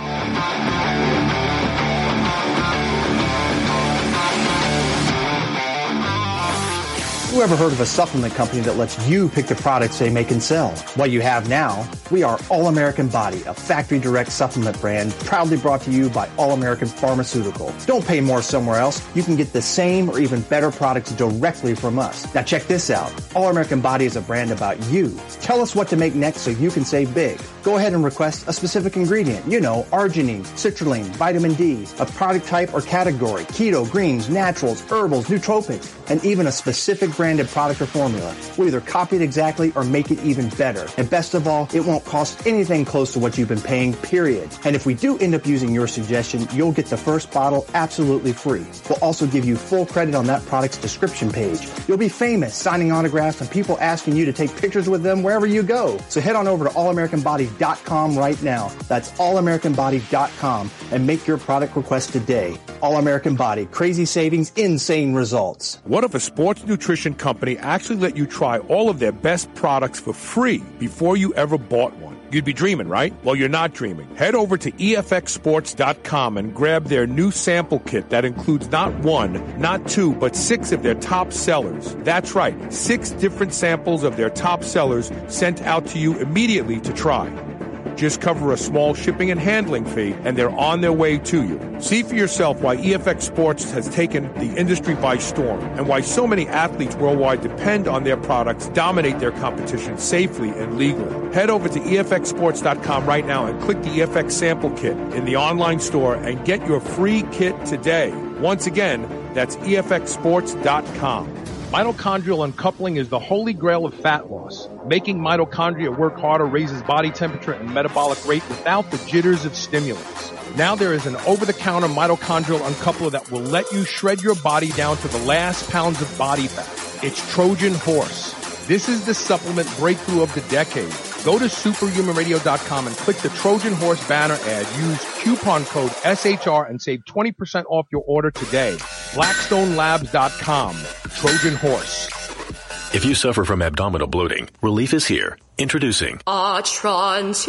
Who ever heard of a supplement company that lets you pick the products they make and sell? What you have now, we are All American Body, a factory direct supplement brand proudly brought to you by All American Pharmaceutical. Don't pay more somewhere else. You can get the same or even better products directly from us. Now check this out. All American Body is a brand about you. Tell us what to make next so you can save big. Go ahead and request a specific ingredient. You know, arginine, citrulline, vitamin D, a product type or category, keto, greens, naturals, herbals, nootropics, and even a specific brand branded product or formula. We'll either copy it exactly or make it even better. And best of all, it won't cost anything close to what you've been paying, period. And if we do end up using your suggestion, you'll get the first bottle absolutely free. We'll also give you full credit on that product's description page. You'll be famous signing autographs and people asking you to take pictures with them wherever you go. So head on over to all american body dot com right now. That's all american body dot com and make your product request today. All American Body. Crazy savings, insane results. What if a sports nutrition company actually let you try all of their best products for free before you ever bought one? You'd be dreaming, right? Well, you're not dreaming. Head over to E F X sports dot com and grab their new sample kit that includes not one, not two, but six of their top sellers. That's right, six different samples of their top sellers sent out to you immediately to try. Just cover a small shipping and handling fee, and they're on their way to you. See for yourself why E F X Sports has taken the industry by storm and why so many athletes worldwide depend on their products, dominate their competition safely and legally. Head over to E F X sports dot com right now and click the E F X sample kit in the online store and get your free kit today. Once again, that's E F X sports dot com. Mitochondrial uncoupling is the holy grail of fat loss. Making mitochondria work harder raises body temperature and metabolic rate without the jitters of stimulants. Now there is an over-the-counter mitochondrial uncoupler that will let you shred your body down to the last pounds of body fat. It's Trojan Horse. This is the supplement breakthrough of the decade. Go to superhuman radio dot com and click the Trojan Horse banner ad. Use coupon code S H R and save twenty percent off your order today. blackstone labs dot com. Trojan Horse. If you suffer from abdominal bloating, relief is here. Introducing Atrantil.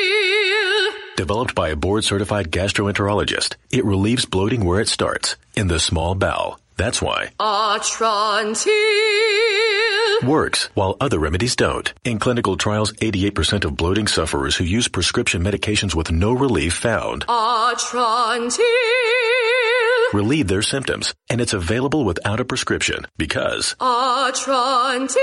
Developed by a board-certified gastroenterologist, it relieves bloating where it starts, in the small bowel. That's why Atrantil works while other remedies don't. In clinical trials, eighty-eight percent of bloating sufferers who use prescription medications with no relief found Atrantil relieve their symptoms, and it's available without a prescription because Atrantil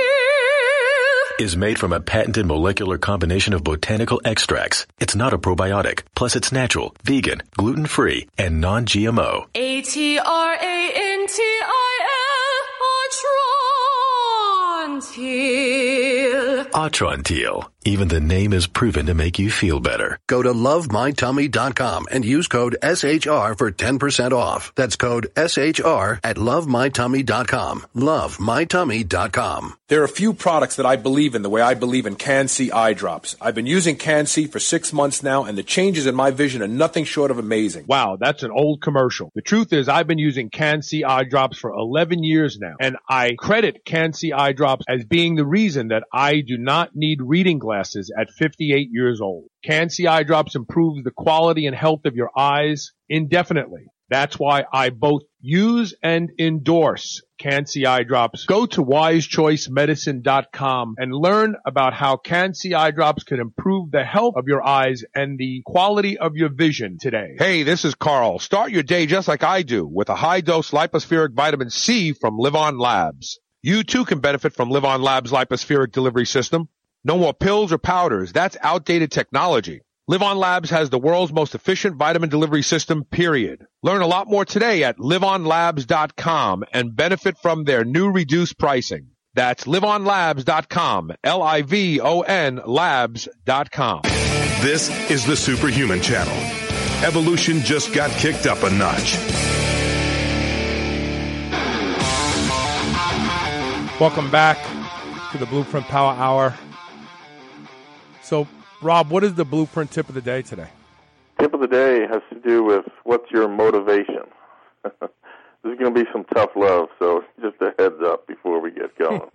is made from a patented molecular combination of botanical extracts. It's not a probiotic. Plus, it's natural, vegan, gluten-free, and non-G M O. A T R A N T I L, Atrantil. Atrantil. Even the name is proven to make you feel better. Go to love my tummy dot com and use code S H R for ten percent off. That's code S H R at love my tummy dot com. love my tummy dot com. There are a few products that I believe in the way I believe in Can-C eye drops. I've been using Can-C for six months now, and the changes in my vision are nothing short of amazing. Wow, that's an old commercial. The truth is I've been using Can-C eye drops for eleven years now, and I credit Can-C eye drops as being the reason that I do not need reading glasses at fifty-eight years old. Can-C eye drops improves the quality and health of your eyes indefinitely. That's why I both use and endorse Can-C eye drops. Go to wise choice medicine dot com and learn about how Can-C eye drops can improve the health of your eyes and the quality of your vision today. Hey, this is Carl. Start your day just like I do with a high-dose lipospheric vitamin C from Live On Labs. You too can benefit from Live On Labs' lipospheric delivery system. No more pills or powders. That's outdated technology. Live On Labs has the world's most efficient vitamin delivery system, period. Learn a lot more today at live on labs dot com and benefit from their new reduced pricing. That's live on labs dot com, L I V O N labs dot com. This is the Superhuman Channel. Evolution just got kicked up a notch. Welcome back to the Blueprint Power Hour. So, Rob, what is the blueprint tip of the day today? Tip of the day has to do with what's your motivation. This is going to be some tough love, so just a heads up before we get going.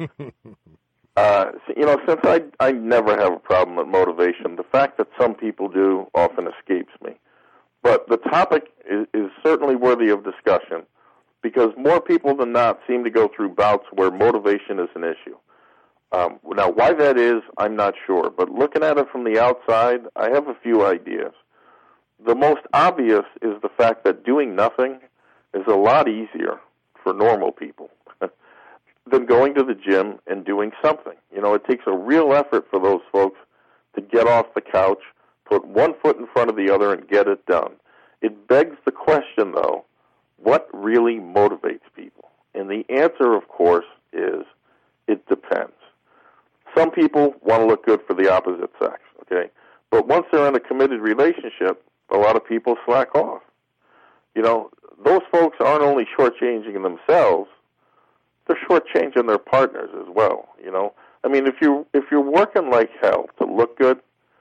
uh, you know, since I, I never have a problem with motivation, the fact that some people do often escapes me. But the topic is, is certainly worthy of discussion because more people than not seem to go through bouts where motivation is an issue. Um, now, why that is, I'm not sure. But looking at it from the outside, I have a few ideas. The most obvious is the fact that doing nothing is a lot easier for normal people than going to the gym and doing something. You know, it takes a real effort for those folks to get off the couch, put one foot in front of the other, and get it done. It begs the question, though, what really motivates people? And the answer, of course, is it depends. Some people want to look good for the opposite sex, okay? But once they're in a committed relationship, a lot of people slack off. You know, those folks aren't only shortchanging themselves, they're shortchanging their partners as well, you know? I mean, if you if you're working like hell to look good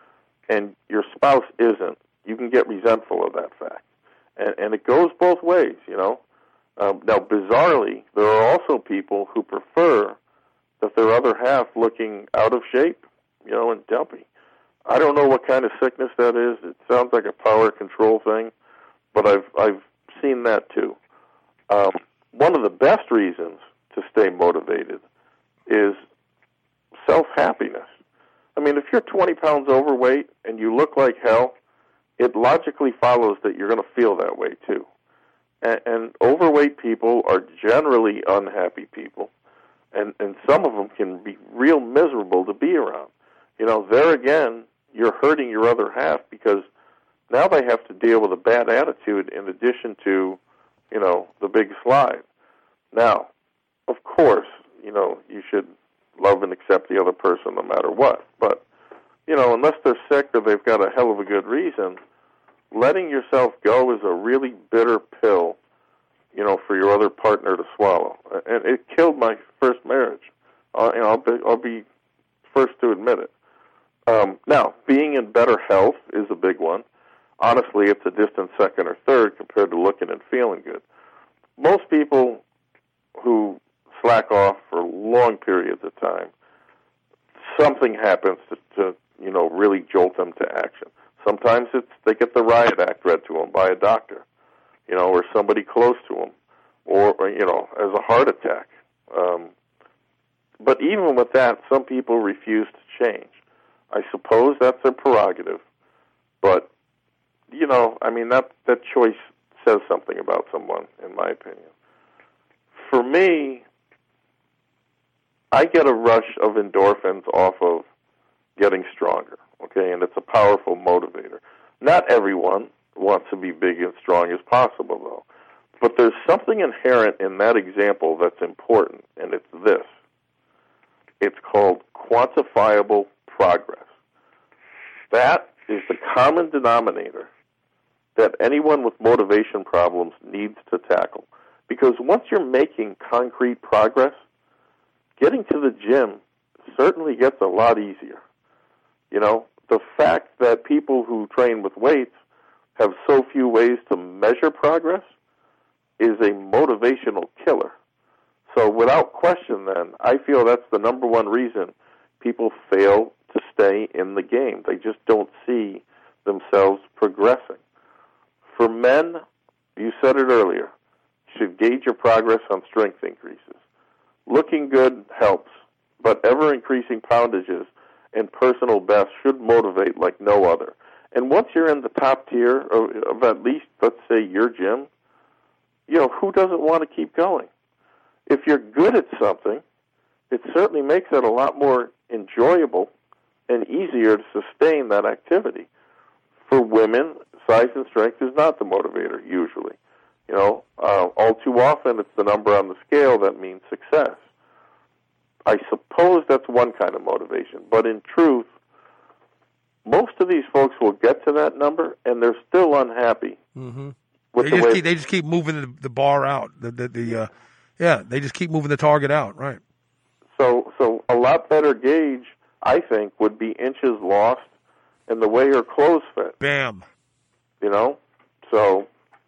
and your spouse isn't, you can get resentful of that fact. And, and it goes both ways, you know? Um, now, bizarrely, there are also people who prefer that their other half looking out of shape, you know, and dumpy. I don't know what kind of sickness that is. It sounds like a power control thing, but I've I've seen that too. Um, one of the best reasons to stay motivated is self-happiness. I mean, if you're twenty pounds overweight and you look like hell, it logically follows that you're going to feel that way too. And, and overweight people are generally unhappy people. And, and some of them can be real miserable to be around. You know, there again, you're hurting your other half because now they have to deal with a bad attitude in addition to, you know, the big slide. Now, of course, you know, you should love and accept the other person no matter what. But, you know, unless they're sick or they've got a hell of a good reason, letting yourself go is a really bitter pill, you know, for your other partner to swallow. And it killed my first marriage. Uh, you know, I'll be, I'll be first to admit it. Um, now, being in better health is a big one. Honestly, it's a distant second or third compared to looking and feeling good. Most people who slack off for long periods of time, something happens to, to you know, really jolt them to action. Sometimes it's they get the riot act read to them by a doctor, you know, or somebody close to them, or, or you know, as a heart attack. Um, but even with that, some people refuse to change. I suppose that's their prerogative, but, you know, I mean, that, that choice says something about someone, in my opinion. For me, I get a rush of endorphins off of getting stronger, okay, and it's a powerful motivator. Not everyone wants to be big and strong as possible, though. But there's something inherent in that example that's important, and it's this. It's called quantifiable progress. That is the common denominator that anyone with motivation problems needs to tackle. Because once you're making concrete progress, getting to the gym certainly gets a lot easier. You know, the fact that people who train with weights have so few ways to measure progress is a motivational killer. So without question, then, I feel that's the number one reason people fail to stay in the game. They just don't see themselves progressing. For men, you said it earlier, you should gauge your progress on strength increases. Looking good helps, but ever-increasing poundages and personal best should motivate like no other. And once you're in the top tier of, of at least, let's say, your gym, you know, who doesn't want to keep going? If you're good at something, it certainly makes it a lot more enjoyable and easier to sustain that activity. For women, size and strength is not the motivator, usually. You know, uh, all too often it's the number on the scale that means success. I suppose that's one kind of motivation, but in truth, most of these folks will get to that number, and they're still unhappy. Mm-hmm. With They the just, way keep, they just keep moving the, the bar out. The, the, the uh, yeah, they just keep moving the target out, right? So, so a lot better gauge, I think, would be inches lost and the way her clothes fit. Bam. You know? So,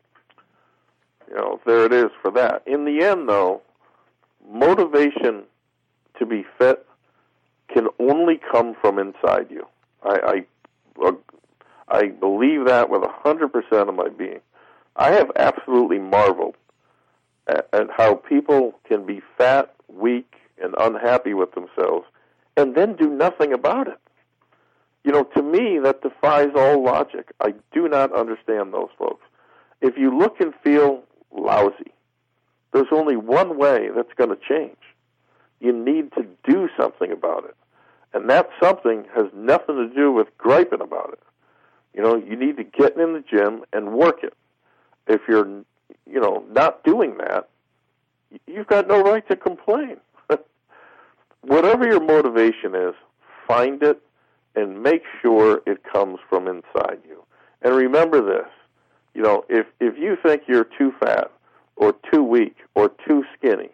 you know, there it is for that. In the end, though, motivation to be fit can only come from inside you. I I, I believe that with one hundred percent of my being. I have absolutely marveled at, at how people can be fat, weak, and unhappy with themselves and then do nothing about it. You know, to me, that defies all logic. I do not understand those folks. If you look and feel lousy, there's only one way that's going to change. You need to do something about it. And that something has nothing to do with griping about it. You know, you need to get in the gym and work it. If you're, you know, not doing that, you've got no right to complain. Whatever your motivation is, find it and make sure it comes from inside you. And remember this, you know, if, if you think you're too fat or too weak or too skinny,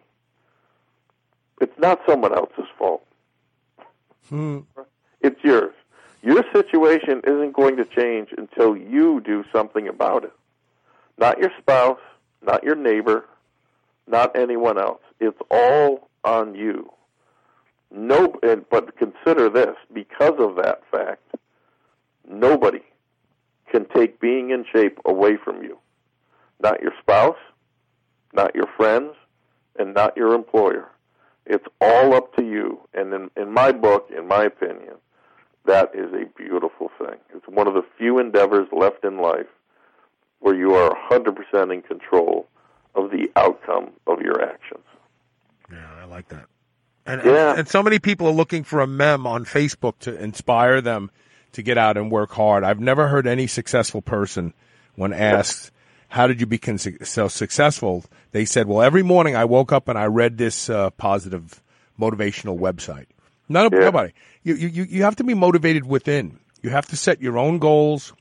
it's not someone else's fault. Hmm. It's yours. Your situation isn't going to change until you do something about it. Not your spouse, not your neighbor, not anyone else. It's all on you. No, but consider this, because of that fact, nobody can take being in shape away from you. Not your spouse, not your friends, and not your employer. It's all up to you. And in, in my book, in my opinion, that is a beautiful thing. It's one of the few endeavors left in life where you are one hundred percent in control of the outcome of your actions. Yeah, I like that. And, yeah. and, and so many people are looking for a meme on Facebook to inspire them to get out and work hard. I've never heard any successful person, when asked, how did you become so successful, they said, well, every morning I woke up and I read this uh, positive motivational website. None, yeah. Nobody. You, you, you have to be motivated within. You have to set your own goals,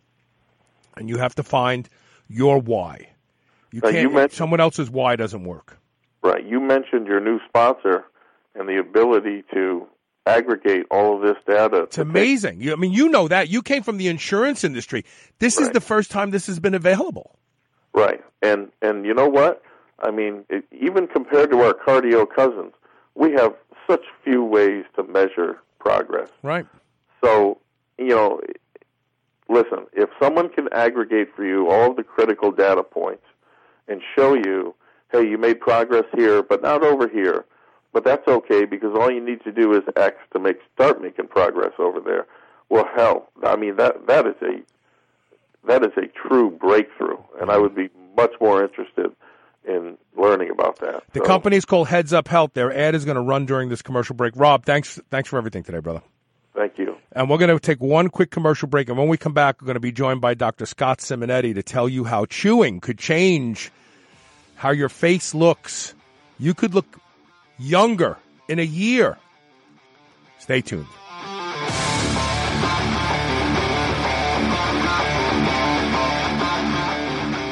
and you have to find your why. You now, can't. You someone else's why doesn't work. Right. You mentioned your new sponsor and the ability to aggregate all of this data. It's amazing. You, I mean, you know that. You came from the insurance industry. This right. is the first time this has been available. Right. And and you know what? I mean, it, even compared to our cardio cousins, we have such few ways to measure progress. Right. So, you know, listen, if someone can aggregate for you all of the critical data points and show you, hey, you made progress here, but not over here, but that's okay because all you need to do is X to make start making progress over there. Well, hell, I mean that that is a that is a true breakthrough, and I would be much more interested in learning about that. The so, company is called Heads Up Health. Their ad is going to run during this commercial break. Rob, thanks thanks for everything today, brother. Thank you. And we're going to take one quick commercial break, and when we come back, we're going to be joined by Doctor Scott Simonetti to tell you how chewing could change how your face looks. You could look younger in a year. Stay tuned.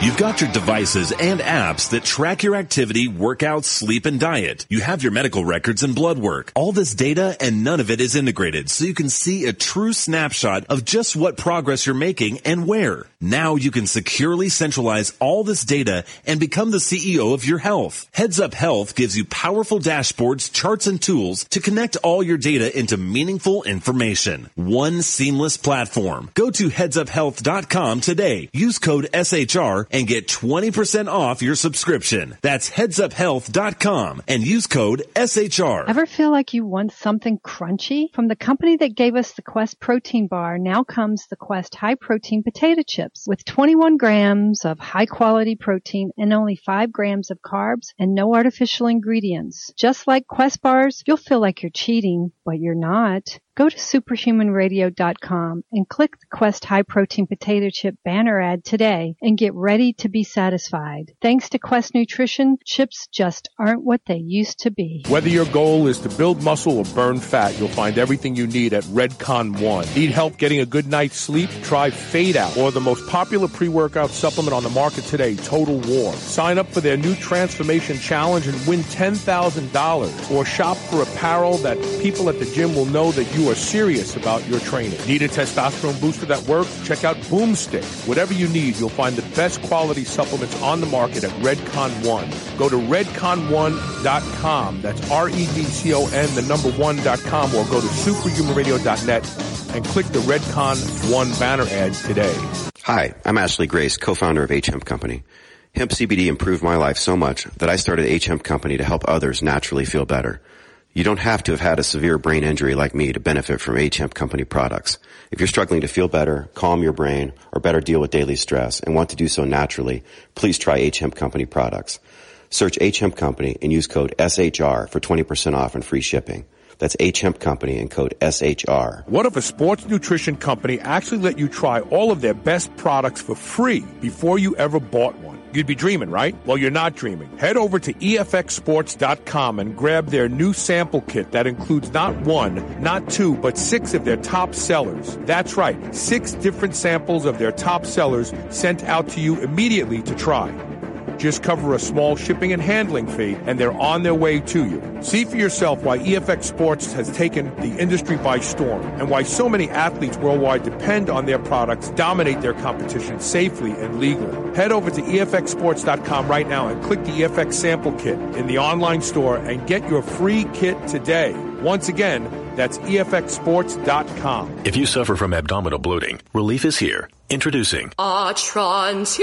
You've got your devices and apps that track your activity, workouts, sleep, and diet. You have your medical records and blood work. All this data and none of it is integrated, so you can see a true snapshot of just what progress you're making and where. Now you can securely centralize all this data and become the C E O of your health. Heads Up Health gives you powerful dashboards, charts, and tools to connect all your data into meaningful information. One seamless platform. Go to heads up health dot com today. Use code S H R and get twenty percent off your subscription. That's heads up health dot com and use code S H R. Ever feel like you want something crunchy? From the company that gave us the Quest protein bar, now comes the Quest high protein potato chips with twenty-one grams of high quality protein and only five grams of carbs and no artificial ingredients. Just like Quest bars, you'll feel like you're cheating, but you're not. Go to superhuman radio dot com and click the Quest High Protein Potato Chip banner ad today and get ready to be satisfied. Thanks to Quest Nutrition, chips just aren't what they used to be. Whether your goal is to build muscle or burn fat, you'll find everything you need at Redcon One. Need help getting a good night's sleep? Try Fade Out, or the most popular pre-workout supplement on the market today, Total War. Sign up for their new Transformation Challenge and win ten thousand dollars, or shop for apparel that people at the gym will know that you are serious about your training. Need a testosterone booster that works? Check out Boomstick. Whatever you need, you'll find the best quality supplements on the market at Redcon One. Go to redcon one dot com. That's R E D C O N, the number one dot com, or go to superhuman radio dot net and click the Redcon One banner ad today. Hi, I'm Ashley Grace, co-founder of H Hemp Company. Hemp C B D improved my life so much that I started H Hemp Company to help others naturally feel better. You don't have to have had a severe brain injury like me to benefit from H Hemp Company products. If you're struggling to feel better, calm your brain, or better deal with daily stress and want to do so naturally, please try H Hemp Company products. Search H Hemp Company and use code S H R for twenty percent off and free shipping. That's H Hemp Company and code S H R. What if a sports nutrition company actually let you try all of their best products for free before you ever bought one? You'd be dreaming, right? Well, you're not dreaming. Head over to E F X sports dot com and grab their new sample kit that includes not one, not two, but six of their top sellers. That's right, six different samples of their top sellers sent out to you immediately to try. Just cover a small shipping and handling fee, and they're on their way to you. See for yourself why E F X Sports has taken the industry by storm, and why so many athletes worldwide depend on their products, dominate their competition safely and legally. Head over to E F X sports dot com right now and click the E F X sample kit in the online store and get your free kit today. Once again, that's E F X sports dot com. If you suffer from abdominal bloating, relief is here. Introducing Atrantil.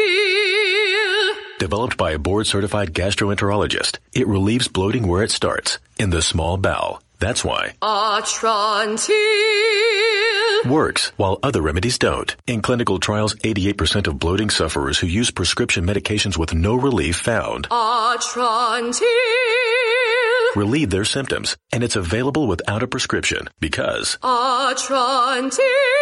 Developed by a board-certified gastroenterologist, it relieves bloating where it starts, in the small bowel. That's why Atrantil works while other remedies don't. In clinical trials, eighty-eight percent of bloating sufferers who use prescription medications with no relief found Atrantil relieve their symptoms, and it's available without a prescription because Atrantil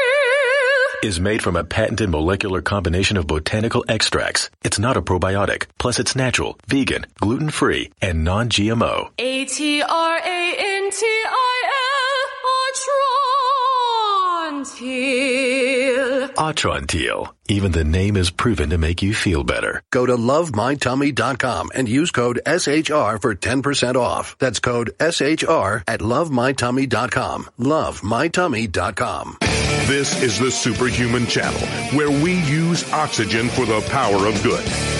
is made from a patented molecular combination of botanical extracts. It's not a probiotic. Plus, it's natural, vegan, gluten-free, and non-G M O. A T R A N T I L, Atrantil. Atrantil. Even the name is proven to make you feel better. Go to love my tummy dot com and use code S H R for ten percent off. That's code S H R at love my tummy dot com. love my tummy dot com. This is the Superhuman Channel, where we use oxygen for the power of good.